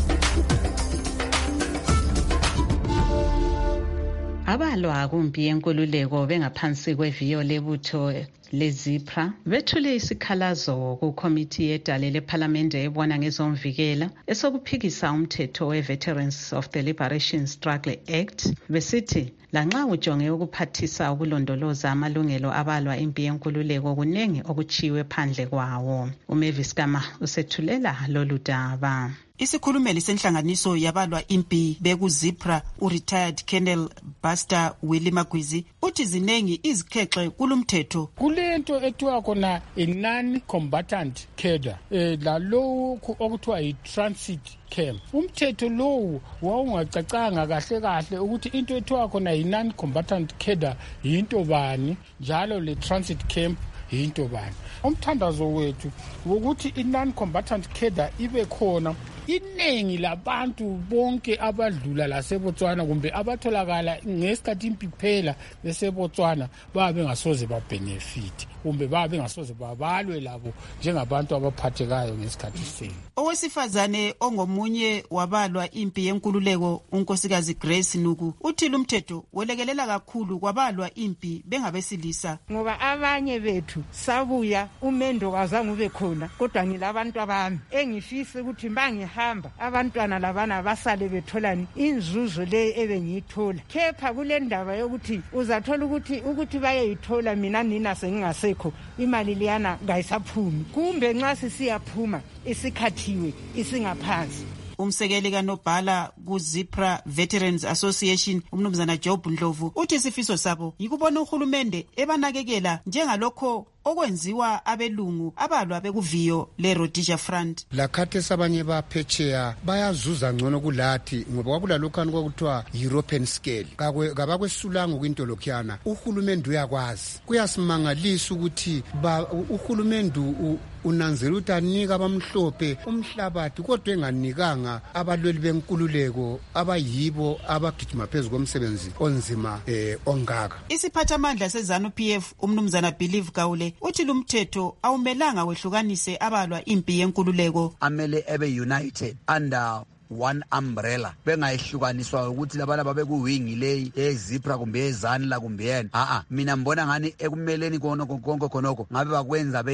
Abalwa kumpi yenkululeko bengaphansi kweviyo lebutho leZIPRA bethule isikhalazo ku committee yedale leParliament ebona ngezomvikela esokuphikisa umthetho we-Veterans of the Liberation Struggle Act besithi lanxa ujonge ukuphathisa ukulondoloza amalungelo abalwa impi yenkululeko kunengi okuchiwe phandle kwawo. uMavis Kama usethulela lolu daba. Isikhulumeli senhlanganiso yabalwa impi bekuZIPRA u-retired Colonel Buster Willie Magwizi uthi zinengi izikhexe kulumthetho. Kulento ethiwa khona i-non-combatant cadre eh lalokhu okuthiwa i-transit camp. Umthetho lowu wawungacacanga kahle kahle ukuthi into ethiwa khona i-non-combatant cadre yinto bani njalo le transit camp yinto bani. Umthandazo wethu ukuthi i-non-combatant cadre ibe khona inengi labantu bonke abadlula laseBotswana kumbe abatholakala ngesikhathi impi kuphela beseBotswana babe ngasoze babenefit kumbe babe ngasoze babalwe labo njengabantu abaphathekayo ngesikhathi senu. Owesifazane ongomunye wabalwa impi yenkululeko uNkosikazi Grace Nuku uthi lumthetho welekelela kakhulu kwabalwa impi bengabesilisa, ngoba abanye bethu sabuya umendo kazange ube khona kodwa ngilabantu abami engifisa ukuthi bangihamba abantwana labana basale betholani inzuzo le ebengiyithola. Kepha kule ndaba yokuthi uzathola ukuthi ukuthi bayayithola mina nina sengingasekho imali liyana ngayisaphumi kumbe nxa sisiyaphuma isikhathiwe isingaphansi. Umsekeli kaNobhala kuZIPRA Veterans Association umnumzana Job Ndlovu uthi isifiso sabo yikubona uhulumende ebanakekela njengalokho okwenziwa abelungu abalwa bekuviyo le Rhodesia Front. Lakhathe sabanye baphetsheya bayazuza ngcono kulathi ngoba kwakulalokho kwakuthiwa European scale kabakwesulanga kwinto lokhuyana. Uhulumende uyakwazi kuyasimangalisa ukuthi uhulumende unanzela ukuthi anika abamhlophe umhlabathi kodwa enganikanga abalweli benkululeko abayibo abagijima phezu komsebenzi onzima eh ongaka. Isiphathamandla seZANU P F umnumzana Believe Gawule uthi lumthetho awumelanga wehlukanise abalwa impi yenkululeko. Amele ebe united under one umbrella bengayihlukaniswa ukuthi labalaba bekuwingi leyi eZIPRA kumbe eZANU la kumbe yena. a a mina mbona ngani ekumeleni konke konke khonoko ngabe bakwenza beli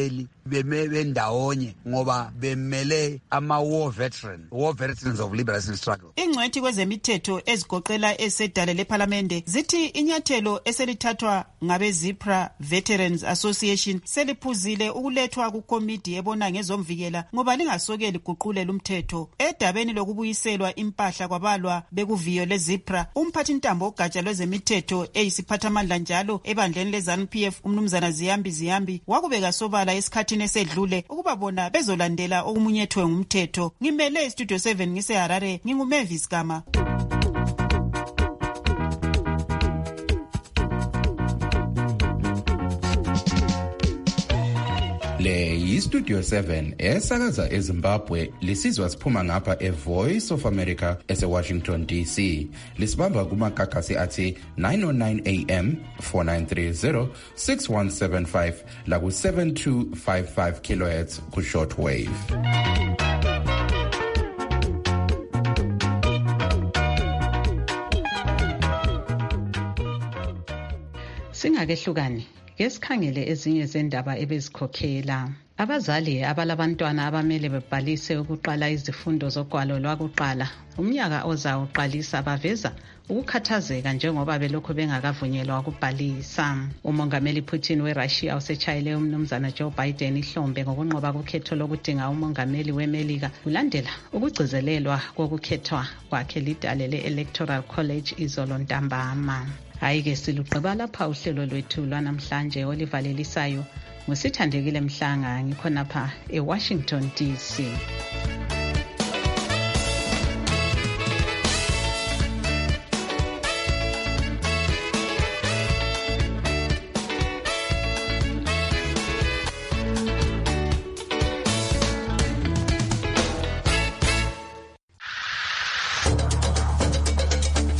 beme bendawonye ngoba bemele ama war veteran war veterans of liberation struggle. Ingcwethi kwezemithetho ezigoqela esedale leParlamente zithi inyathelo eselithathwa ngabe ZIPRA Veterans Association seliphuzile ukulethwa kukomidi ebona ngezomvikela ngoba lingasokeli guqulela umthetho. Edabeni lokubuyiselwa impahla kwabalwa bekuviyo leZIPRA, umphathi ntambo ogatsha lwezemithetho eyisiphathamandla njalo ebandleni leZANU P F umnumzana Ziyambi Ziyambi wakubeka sobala esikhathini esedlule ukuba bona bezolandela okumunyethwe ngumthetho. Ngimele Studio seven ngise Harare, nginguMavis Gama. Le yiStudio seven esakaza eZimbabwe lisizwa siphuma ngapha eVoice of America eseWashington D C. Lisibamba kumakakasi athi nine oh nine A M, four nine three zero, six one seven five la ku seven two five five kilohertz ku shortwave. Singakehlukani ngesikhangele ezinye zendaba ebezikhokhela. Abazali abalabantwana abamele bebhalise ukuqala izifundo zogwalo lwakuqala umnyaka ozayo uqalisa baveza ukukhathazeka njengoba belokhu bengakavunyelwa ukubhalisa. Umongameli Putin weRussia usetshayele umnumzana Joe Biden ihlombe ngokunqoba kukhetho lokudinga umongameli weMelika kulandela ukugcizelelwa kokukhethwa kwakhe lidale le-Electoral College izolo ntambama. Hayi-ke silugqiba lapha uhlelo lwethu lwanamhlanje olivalelisayo ngusithandekile Mhlanga ngikhonapha eWashington D C.